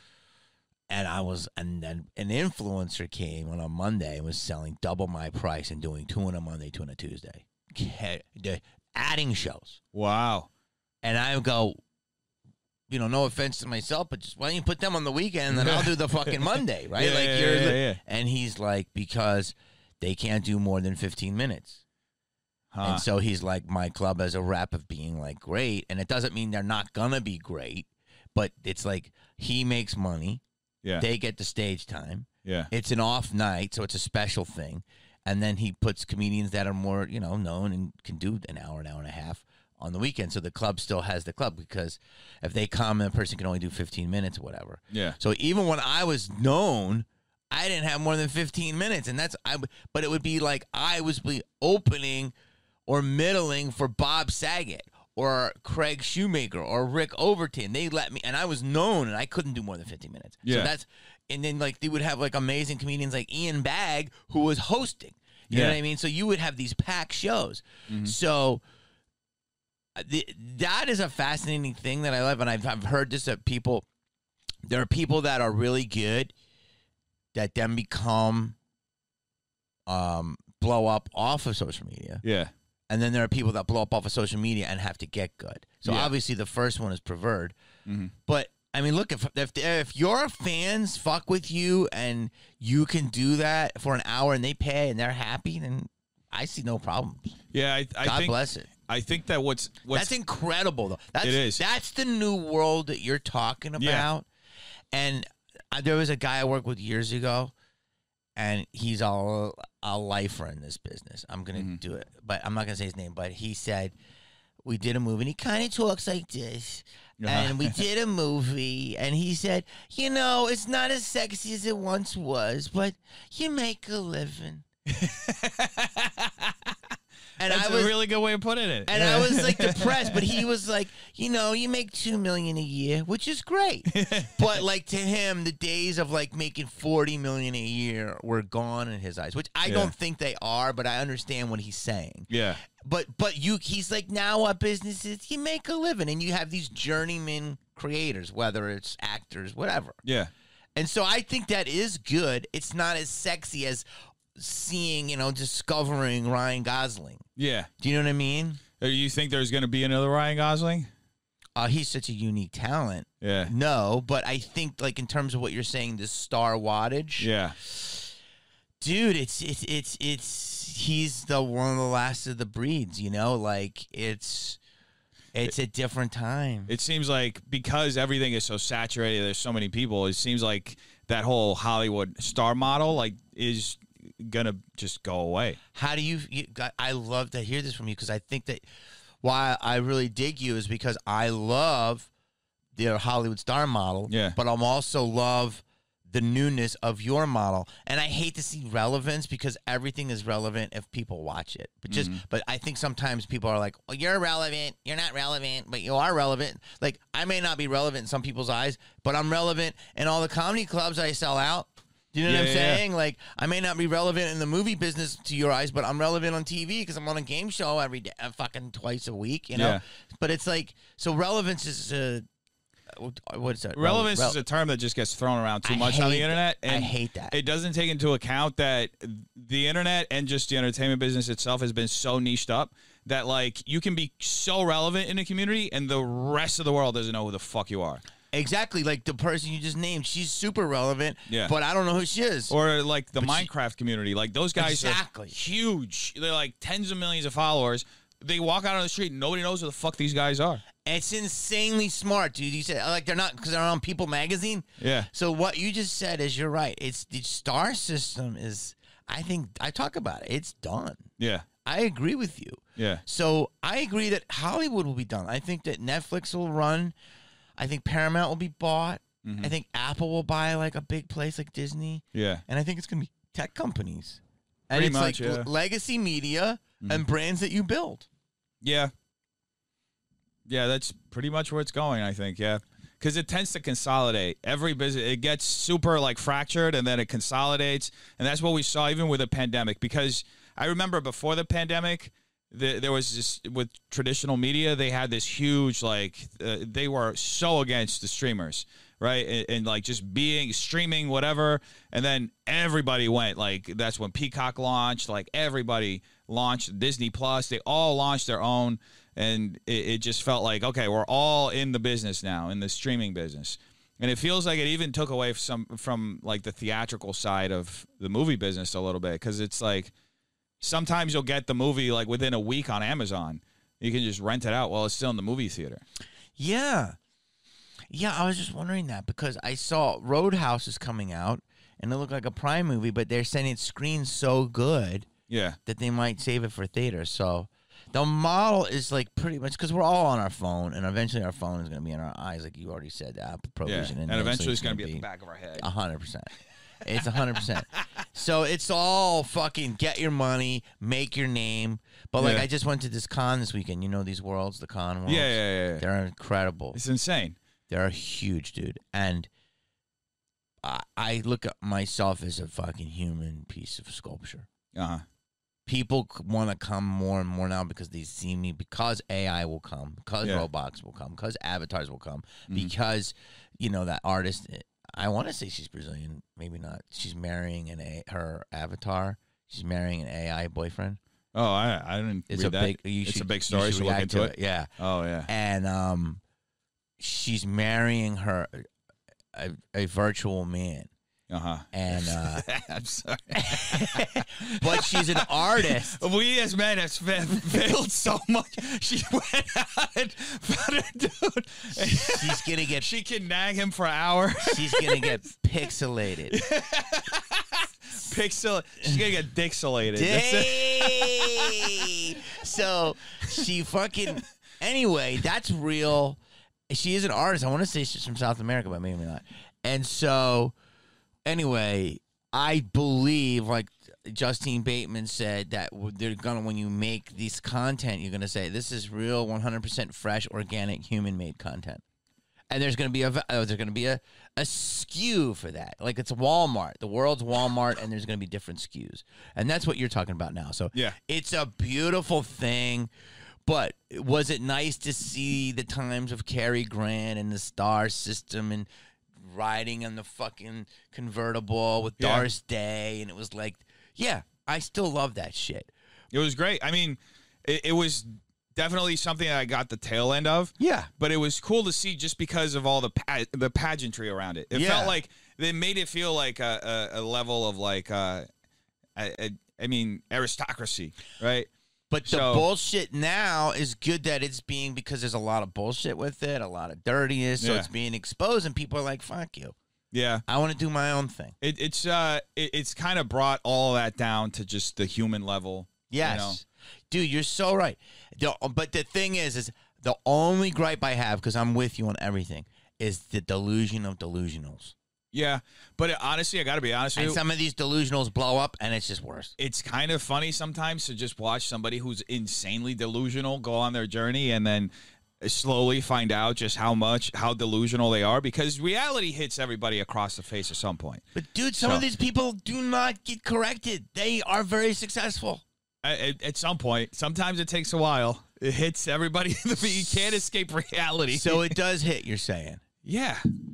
S1: And I was, and then an influencer came on a Monday and was selling double my price and doing two on a Monday, two on a Tuesday, Ca- the- adding shows.
S2: Wow.
S1: And I go, you know, no offense to myself, but just why don't you put them on the weekend and then I'll do the fucking Monday, right?
S2: Yeah,
S1: like
S2: yeah,
S1: you're,
S2: yeah,
S1: the-
S2: yeah.
S1: And he's like, because they can't do more than fifteen minutes.
S2: Huh.
S1: And so he's like, my club has a rep of being like great, and it doesn't mean they're not gonna be great, but it's like he makes money.
S2: Yeah.
S1: They get the stage time.
S2: Yeah.
S1: It's an off night, so it's a special thing. And then he puts comedians that are more, you know, known and can do an hour, an hour and a half on the weekend. So the club still has the club, because if they come and a person can only do fifteen minutes or whatever.
S2: Yeah.
S1: So even when I was known, I didn't have more than fifteen minutes. And that's, I. but it would be like I was be opening or middling for Bob Saget or Craig Shoemaker or Rick Overton. They let me, and I was known, and I couldn't do more than fifteen minutes.
S2: Yeah.
S1: So that's, and then like they would have like amazing comedians like Ian Bagg, who was hosting. You know
S2: Yeah.
S1: what I mean? So you would have these packed shows. So uh, the, that is a fascinating thing that I love, and I've, I've heard this at people. There are people that are really good that then become um, blow up off of social media.
S2: Yeah.
S1: And then there are people that blow up off of social media and have to get good. So
S2: Yeah.
S1: obviously the first one is Pervert.
S2: Mhm.
S1: But I mean, look, if, if if your fans fuck with you and you can do that for an hour and they pay and they're happy, then I see no problem.
S2: Yeah. I, I
S1: God
S2: think
S1: bless it.
S2: I think that what's what's
S1: That's incredible, though. That's,
S2: It is.
S1: That's the new world that you're talking about.
S2: Yeah.
S1: And uh, there was a guy I worked with years ago, and he's all a lifer in this business. I'm gonna
S2: Mm-hmm.
S1: do it, but I'm not gonna say his name. But he said we did a movie, and he kind of talks like this.
S2: Uh-huh.
S1: And we did a movie, and he said, you know, it's not as sexy as it once was, but you make a living. And
S2: That's
S1: I was
S2: a really good way of putting it.
S1: and I was like depressed, but he was like, you know, you make two million a year, which is great. But like to him, the days of like making forty million a year were gone in his eyes, which I
S2: Yeah.
S1: don't think they are, but I understand what he's saying.
S2: yeah.
S1: But but you, he's like, now our business is you make a living, and you have these journeyman creators, whether it's actors, whatever.
S2: Yeah.
S1: And so I think that is good. It's not as sexy as seeing, you know, discovering Ryan Gosling.
S2: Yeah.
S1: Do you know what I mean?
S2: Uh, You think there's going to be another Ryan Gosling?
S1: Uh, he's such a unique talent.
S2: Yeah.
S1: No, but I think like in terms of what you're saying, the star wattage,
S2: Yeah.
S1: dude, it's it's it's it's he's the one of the last of the breeds. You know, like it's it's a different time.
S2: It seems like because everything is so saturated, there's so many people, it seems like that whole Hollywood star model like is going to just go away.
S1: How do you, you? I love to hear this from you because I think that why I really dig you is because I love the Hollywood star model.
S2: Yeah.
S1: But I'm also love the newness of your model, and I hate to see relevance because everything is relevant if people watch it. But just,
S2: Mm-hmm.
S1: but I think sometimes people are like, "Well, you're relevant. You're not relevant, but you are relevant." Like I may not be relevant in some people's eyes, but I'm relevant in all the comedy clubs I sell out. Do you know
S2: Yeah,
S1: what I'm
S2: yeah, yeah.
S1: saying? Like, I may not be relevant in the movie business to your eyes, but I'm relevant on T V because I'm on a game show every day, uh, fucking twice a week, you know?
S2: Yeah.
S1: But it's like, so relevance is, uh, what is that?
S2: Relevance
S1: Rel-
S2: is a term that just gets thrown around too
S1: I
S2: much on the
S1: hate
S2: internet.
S1: that. I
S2: And
S1: hate that.
S2: It doesn't take into account that the internet and just the entertainment business itself has been so niched up that like you can be so relevant in a community and the rest of the world doesn't know who the fuck you are.
S1: Exactly. Like the person you just named, she's super relevant,
S2: Yeah.
S1: but I don't know who she is.
S2: Or like the
S1: But she-
S2: Minecraft community. Like those guys
S1: Exactly.
S2: are huge. They're like tens of millions of followers. They walk out on the street and nobody knows who the fuck these guys are.
S1: It's insanely smart, dude. You said, like, they're not, because they're on People Magazine.
S2: Yeah.
S1: So what you just said is you're right. It's the star system is, I think, I talk about it. It's done.
S2: Yeah.
S1: I agree with you.
S2: Yeah.
S1: So I agree that Hollywood will be done. I think that Netflix will run. I think Paramount will be bought.
S2: Mhm.
S1: I think Apple will buy like a big place like Disney.
S2: Yeah.
S1: And I think it's going to be tech companies. And
S2: Pretty
S1: it's
S2: much,
S1: like
S2: yeah.
S1: l- legacy media
S2: Mhm.
S1: and brands that you build.
S2: Yeah. Yeah, that's pretty much where it's going, I think. Yeah. Because it tends to consolidate. Every business, it gets super like fractured and then it consolidates. And that's what we saw even with the pandemic. Because I remember before the pandemic, the, there was this with traditional media, they had this huge, like, uh, they were so against the streamers, right? And, and like just being, streaming, whatever. And then everybody went, like, that's when Peacock launched, like, everybody launched Disney Plus. They all launched their own. And it, it just felt like, okay, we're all in the business now, in the streaming business. And it feels like it even took away some from like the theatrical side of the movie business a little bit. Because it's like sometimes you'll get the movie like within a week on Amazon. You can just rent it out while it's still in the movie theater.
S1: Yeah. Yeah, I was just wondering that because I saw Roadhouse is coming out and it looked like a Prime movie, but they're saying it screens so good
S2: Yeah.
S1: that they might save it for theater. So the model is like pretty much because we're all on our phone, and eventually our phone is going to be in our eyes, like you already said, the Apple Pro
S2: Yeah.
S1: Vision.
S2: And eventually it's going to be at the back of our head.
S1: A hundred percent. It's a hundred percent. So it's all fucking get your money, make your name. But like
S2: Yeah.
S1: I just went to this con this weekend. You know these worlds, the con worlds.
S2: Yeah, yeah, yeah, yeah.
S1: They're incredible.
S2: It's insane.
S1: They're huge, dude. And I, I look at myself as a fucking human piece of sculpture.
S2: Uh-huh.
S1: People want to come more and more now because they see me, because A I will come, because
S2: Yeah.
S1: robots will come, because avatars will come,
S2: Mhm.
S1: because, you know, that artist, I want to say she's Brazilian, maybe not. She's marrying an a, her avatar. She's marrying an A I boyfriend.
S2: Oh, I I didn't
S1: It's
S2: read
S1: a
S2: that.
S1: big, you
S2: it's
S1: should,
S2: a big
S1: you
S2: story,
S1: should
S2: so look
S1: react
S2: into
S1: to
S2: it.
S1: Yeah.
S2: Oh, yeah.
S1: And um, she's marrying her a, a virtual man,
S2: Uh-huh.
S1: And uh,
S2: I'm sorry.
S1: but she's an artist.
S2: We as men have fa- failed so much. She went out and found a dude.
S1: She's gonna get.
S2: She can nag him for hours.
S1: She's gonna get pixelated.
S2: Pixel. She's gonna get dixelated.
S1: Day. So she fucking. Anyway, that's real. She is an artist. I want to say she's from South America, but maybe not. And so. Anyway, I believe, like Justine Bateman said, that they're gonna, when you make this content, you're gonna say this is real, one hundred percent fresh, organic, human-made content, and there's gonna be a uh, there's gonna be a a S K U for that. Like it's Walmart, the world's Walmart, and there's gonna be different S K Us, and that's what you're talking about now. So
S2: yeah,
S1: it's a beautiful thing. But was it nice to see the times of Cary Grant and the star system and riding on the fucking convertible with
S2: yeah.
S1: Doris Day, and it was like, yeah, I still love that shit.
S2: It was great. I mean, it, it was definitely something that I got the tail end of.
S1: Yeah,
S2: but it was cool to see just because of all the pa- the pageantry around it. It
S1: yeah.
S2: felt like they made it feel like a, a, a level of like, uh, a, a, I mean, aristocracy, right?
S1: But the
S2: so,
S1: bullshit now is good that it's being, because there's a lot of bullshit with it, a lot of dirtiness, so
S2: yeah.
S1: it's being exposed, and people are like, fuck you.
S2: Yeah.
S1: I want to do my own thing.
S2: It, it's uh, it, it's kind of brought all that down to just the human level.
S1: Yes.
S2: You know?
S1: Dude, you're so right. The, but the thing is, is the only gripe I have, because I'm with you on everything, is the delusion of delusionals.
S2: Yeah, but honestly, I got to be honest with
S1: And
S2: you.
S1: some of these delusionals blow up, and it's just worse.
S2: It's kind of funny sometimes to just watch somebody who's insanely delusional go on their journey and then slowly find out just how much, how delusional they are, because reality hits everybody across the face at some point.
S1: But, dude, some
S2: So-
S1: of these people do not get corrected. They are very successful.
S2: At, at some point, sometimes it takes a while. It hits everybody. You can't escape reality.
S1: So it does hit, you're saying.
S2: Yeah.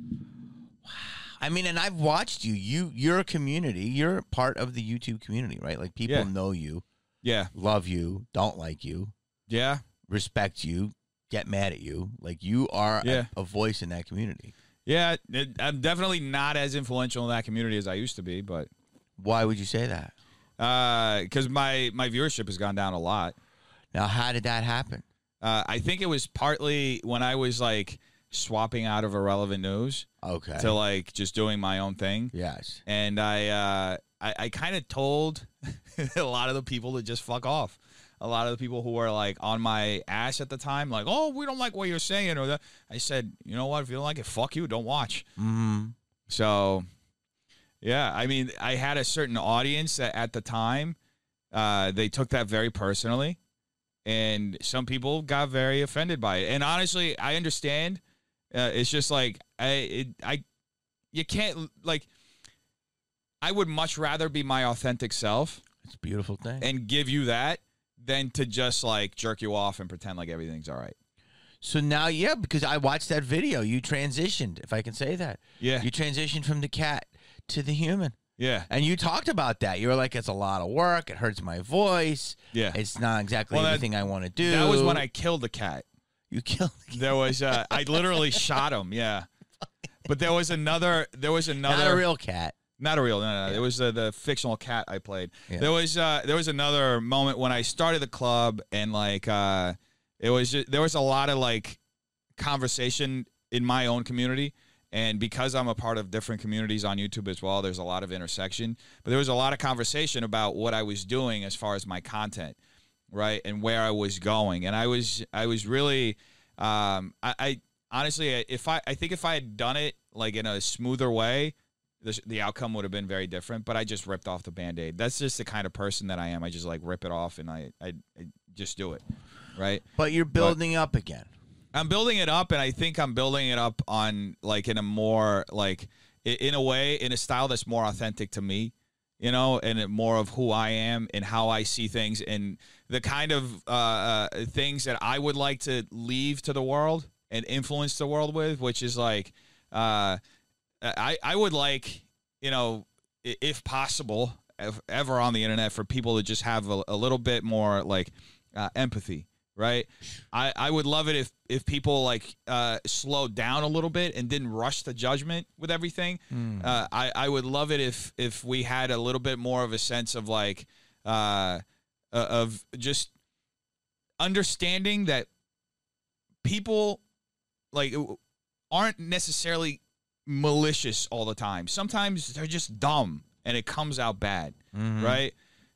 S1: I mean, and I've watched you. You, you're a community. You're part of the YouTube community, right? Like, people
S2: Yeah.
S1: know you,
S2: Yeah.
S1: love you, don't like you,
S2: Yeah.
S1: respect you, get mad at you. Like, you are
S2: Yeah.
S1: a, a voice in that community.
S2: Yeah. It, I'm definitely not as influential in that community as I used to be, but
S1: Why would you say that?
S2: because uh, my, my viewership has gone down a lot.
S1: Now, how did that happen?
S2: Uh, I think it was partly when I was like swapping out of irrelevant news
S1: Okay.
S2: to like just doing my own thing.
S1: Yes.
S2: And I, uh, I, I kind of told a lot of the people to just fuck off. A lot of the people who were like on my ass at the time, like, oh, we don't like what you're saying, or that. I said, you know what? If you don't like it, fuck you. Don't watch.
S1: Mm-hmm.
S2: So, yeah, I mean, I had a certain audience that at the time, uh, they took that very personally, and some people got very offended by it. And honestly, I understand. Uh, it's just like I, it, I, you can't like. I would much rather be my authentic self.
S1: It's a beautiful thing.
S2: And give you that than to just like jerk you off and pretend like everything's all right.
S1: So now, yeah, because I watched that video. You transitioned, if I can say that.
S2: Yeah.
S1: You transitioned from the cat to the human.
S2: Yeah.
S1: And you talked about that. You were like, it's a lot of work. It hurts my voice.
S2: Yeah.
S1: It's not exactly
S2: Well, that-
S1: everything I want to do.
S2: That was when I killed the cat.
S1: You killed the cat.
S2: There was, uh, I literally shot him. Yeah. But there was another, there was another.
S1: Not a real cat.
S2: Not a real, no, no, no.
S1: Yeah.
S2: It was uh, the fictional cat I played.
S1: Yeah.
S2: There was, uh, there was another moment when I started the club, and like, uh, it was just, there was a lot of like conversation in my own community, and because I'm a part of different communities on YouTube as well, there's a lot of intersection. But there was a lot of conversation about what I was doing as far as my content, right, and where I was going, and I was, I was really, um, I, I honestly, if I, I think if I had done it like in a smoother way, the, the outcome would have been very different, but I just ripped off the Band-Aid. That's just the kind of person that I am. I just like rip it off and I, I, I just do it, right?
S1: But you're building up again.
S2: I'm building it up, and I think I'm building it up on like in a more like i- in a way, in a style that's more authentic to me, you know, and it more of who I am and how I see things and the kind of uh, uh, things that I would like to leave to the world and influence the world with, which is like, uh, I, I would like, you know, i- if possible, if ever on the internet, for people to just have a, a little bit more like uh, empathy right? I, I would love it if if people like uh, slowed down a little bit and didn't rush to judgment with everything.
S1: Mm.
S2: Uh, I I would love it if if we had a little bit more of a sense of like uh, uh, of just understanding that people like aren't necessarily malicious all the time. Sometimes they're just dumb and it comes out bad,
S1: Mhm.
S2: right?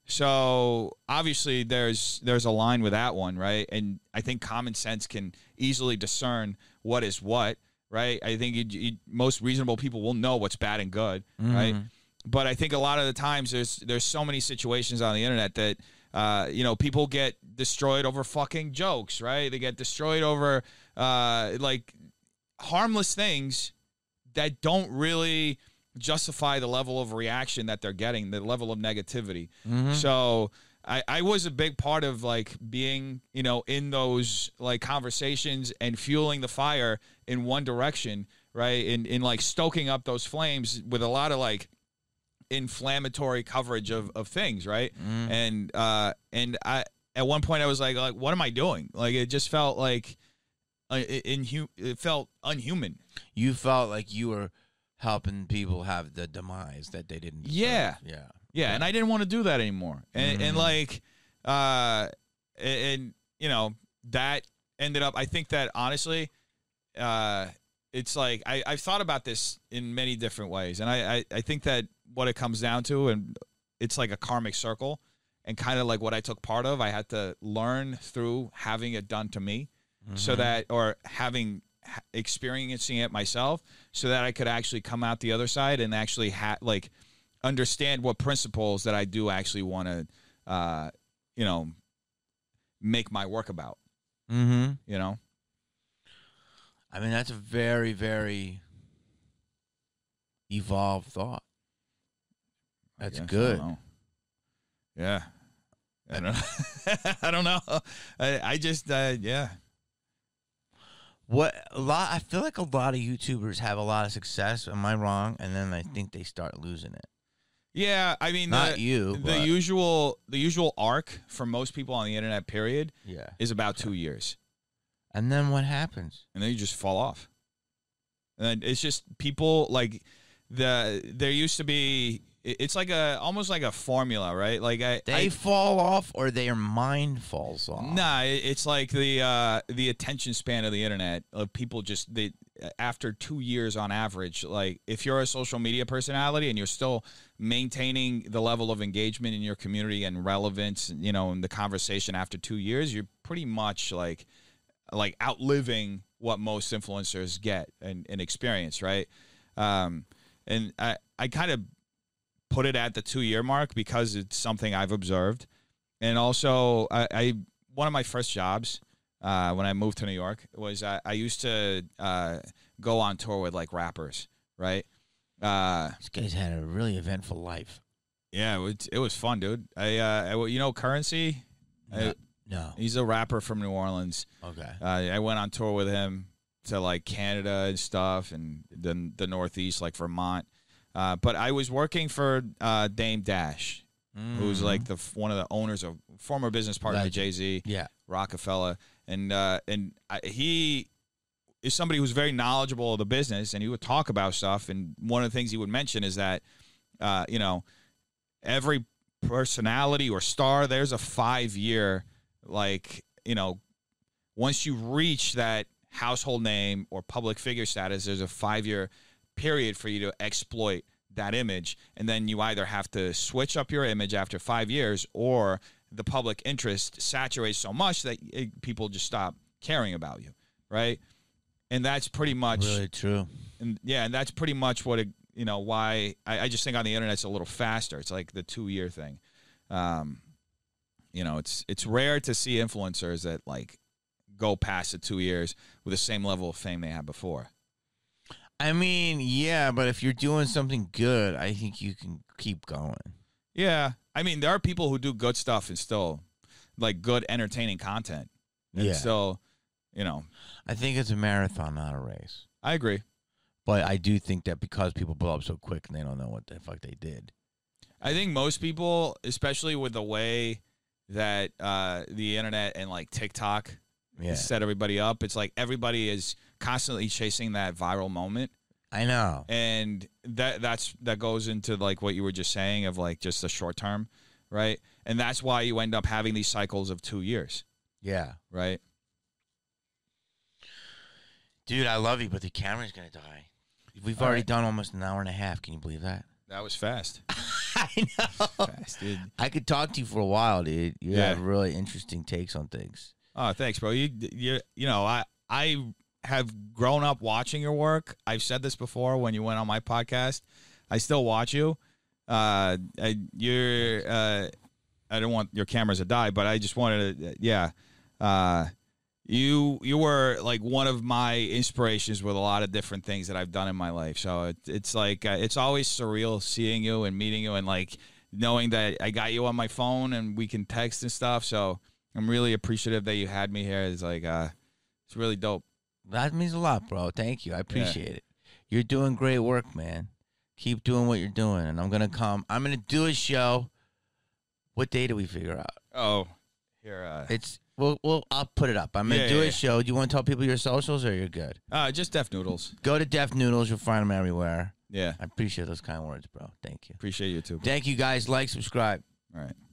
S2: So obviously there's there's a line with that one, right? And I think common sense can easily discern what is what, right? I think you, you, most reasonable people will know what's bad and good, right?
S1: Mhm.
S2: But I think a lot of the times there's there's so many situations on the internet that uh, you know, people get destroyed over fucking jokes, right? They get destroyed over uh, like harmless things that don't really justify the level of reaction that they're getting, the level of negativity.
S1: Mhm.
S2: So I, I was a big part of like being, you know, in those like conversations and fueling the fire in one direction, right? In in like stoking up those flames with a lot of like inflammatory coverage of, of things, right?
S1: Mm.
S2: And uh and I at one point I was like like what am I doing? Like it just felt like uh, inhu- it felt unhuman.
S1: You felt like you were helping people have the demise that they didn't deserve.
S2: Yeah.
S1: Yeah.
S2: Yeah, and I didn't want to do that anymore. And, and
S1: Mhm.
S2: like, uh, and, and you know that ended up. I think that honestly, uh, it's like I I've thought about this in many different ways, and I I, I think that what it comes down to, and it's like a karmic circle, and kind of like what I took part of. I had to learn through having it done to me, so
S1: Mhm.
S2: that or having ha- experiencing it myself, so that I could actually come out the other side and actually have like. understand what principles that I do actually want to, uh, you know, make my work about,
S1: Mhm.
S2: you know?
S1: I mean, that's a very, very evolved thought.
S2: I
S1: That's
S2: guess,
S1: good.
S2: I don't know. Yeah. I don't I don't know. I, I just, uh, yeah.
S1: What a lot? I feel like a lot of YouTubers have a lot of success. Am I wrong? And then I think they start losing it.
S2: Yeah. I mean,
S1: Not
S2: the,
S1: you,
S2: the
S1: but-
S2: usual, the usual arc for most people on the internet period
S1: Yeah.
S2: is about two years.
S1: And then what happens?
S2: And then you just fall off. And it's just people like the, there used to be, it- it's like a, almost like a formula, right? Like I,
S1: They
S2: I
S1: fall off, or their mind falls off.
S2: Nah, it- it's like the uh, the attention span of the internet. Of people just they after two years on average. Like if you're a social media personality and you're still maintaining the level of engagement in your community and relevance, you know, in the conversation after two years, you're pretty much like like outliving what most influencers get and, and experience, right? Um, and I I kind of put it at the two year mark because it's something I've observed. And also, I, I one of my first jobs uh, when I moved to New York was I, I used to uh, go on tour with like rappers, right? Uh,
S1: This guy's had a really eventful life.
S2: yeah, it was, it was fun, dude. I, uh, I you know Currency,
S1: No.
S2: I,
S1: no.
S2: he's a rapper from New Orleans.
S1: Okay.
S2: Uh, I went on tour with him to like Canada and stuff, and then the Northeast, like Vermont. Uh, but I was working for uh, Dame Dash, who's like the one of the owners of former business partner of
S1: Legend.
S2: Jay Z,
S1: Yeah.
S2: Rockefeller, and uh, and I, he is somebody who's very knowledgeable of the business, and he would talk about stuff. And one of the things he would mention is that uh, you know every personality or star, there's a five year like you know once you reach that household name or public figure status, there's a five year period for you to exploit that image, and then you either have to switch up your image after five years or the public interest saturates so much that it, people just stop caring about you, right? And that's pretty much
S1: Really true.
S2: and yeah, and that's pretty much what it, you know, why I, I just think on the internet it's a little faster. It's like the two year thing. Um, you know, it's it's rare to see influencers that like go past the two years with the same level of fame they had before.
S1: I mean, yeah, but if you're doing something good, I think you can keep going.
S2: Yeah, I mean, there are people who do good stuff and still like good entertaining content. And
S1: Yeah.
S2: still, you know,
S1: I think it's a marathon, not a race.
S2: I agree.
S1: But I do think that because people blow up so quick and they don't know what the fuck they did.
S2: I think most people, especially with the way that uh, the internet and like TikTok
S1: Yeah.
S2: set everybody up. It's like everybody is constantly chasing that viral moment.
S1: I know.
S2: And that that's that goes into like what you were just saying of like just the short term, right? And that's why you end up having these cycles of two years,
S1: Yeah.
S2: right?
S1: Dude, I love you, but the camera's going to die. We've
S2: All
S1: already
S2: right.
S1: done almost an hour and a half. Can you believe that?
S2: That was fast.
S1: I know.
S2: Fast, dude.
S1: I could talk to you for a while, dude. You
S2: Yeah.
S1: have really interesting takes on things.
S2: Oh, thanks, bro. You you you know, I I have grown up watching your work. I've said this before when you went on my podcast. I still watch you. Uh, I, you're. Uh, I don't want your cameras to die, but I just wanted to. Yeah. Uh, you you were like one of my inspirations with a lot of different things that I've done in my life. So it, it's like uh, it's always surreal seeing you and meeting you and like knowing that I got you on my phone and we can text and stuff. So I'm really appreciative that you had me here. It's like uh, it's really dope.
S1: That means a lot, bro. Thank you. I appreciate it. You're doing great work, man. Keep doing what you're doing. And I'm going to come. I'm going to do a show. What day do we figure out?
S2: Oh, here. Uh,
S1: It's, well, well I'll put it up. I'm going to
S2: Yeah,
S1: do
S2: yeah,
S1: a
S2: yeah.
S1: show. Do you want to tell people your socials or you're good?
S2: uh, just Def Noodles.
S1: Go to Def Noodles. You'll find them everywhere.
S2: Yeah,
S1: I appreciate those kind words, bro. Thank you.
S2: appreciate you too.
S1: Thank you, guys. Like, subscribe.
S2: All right.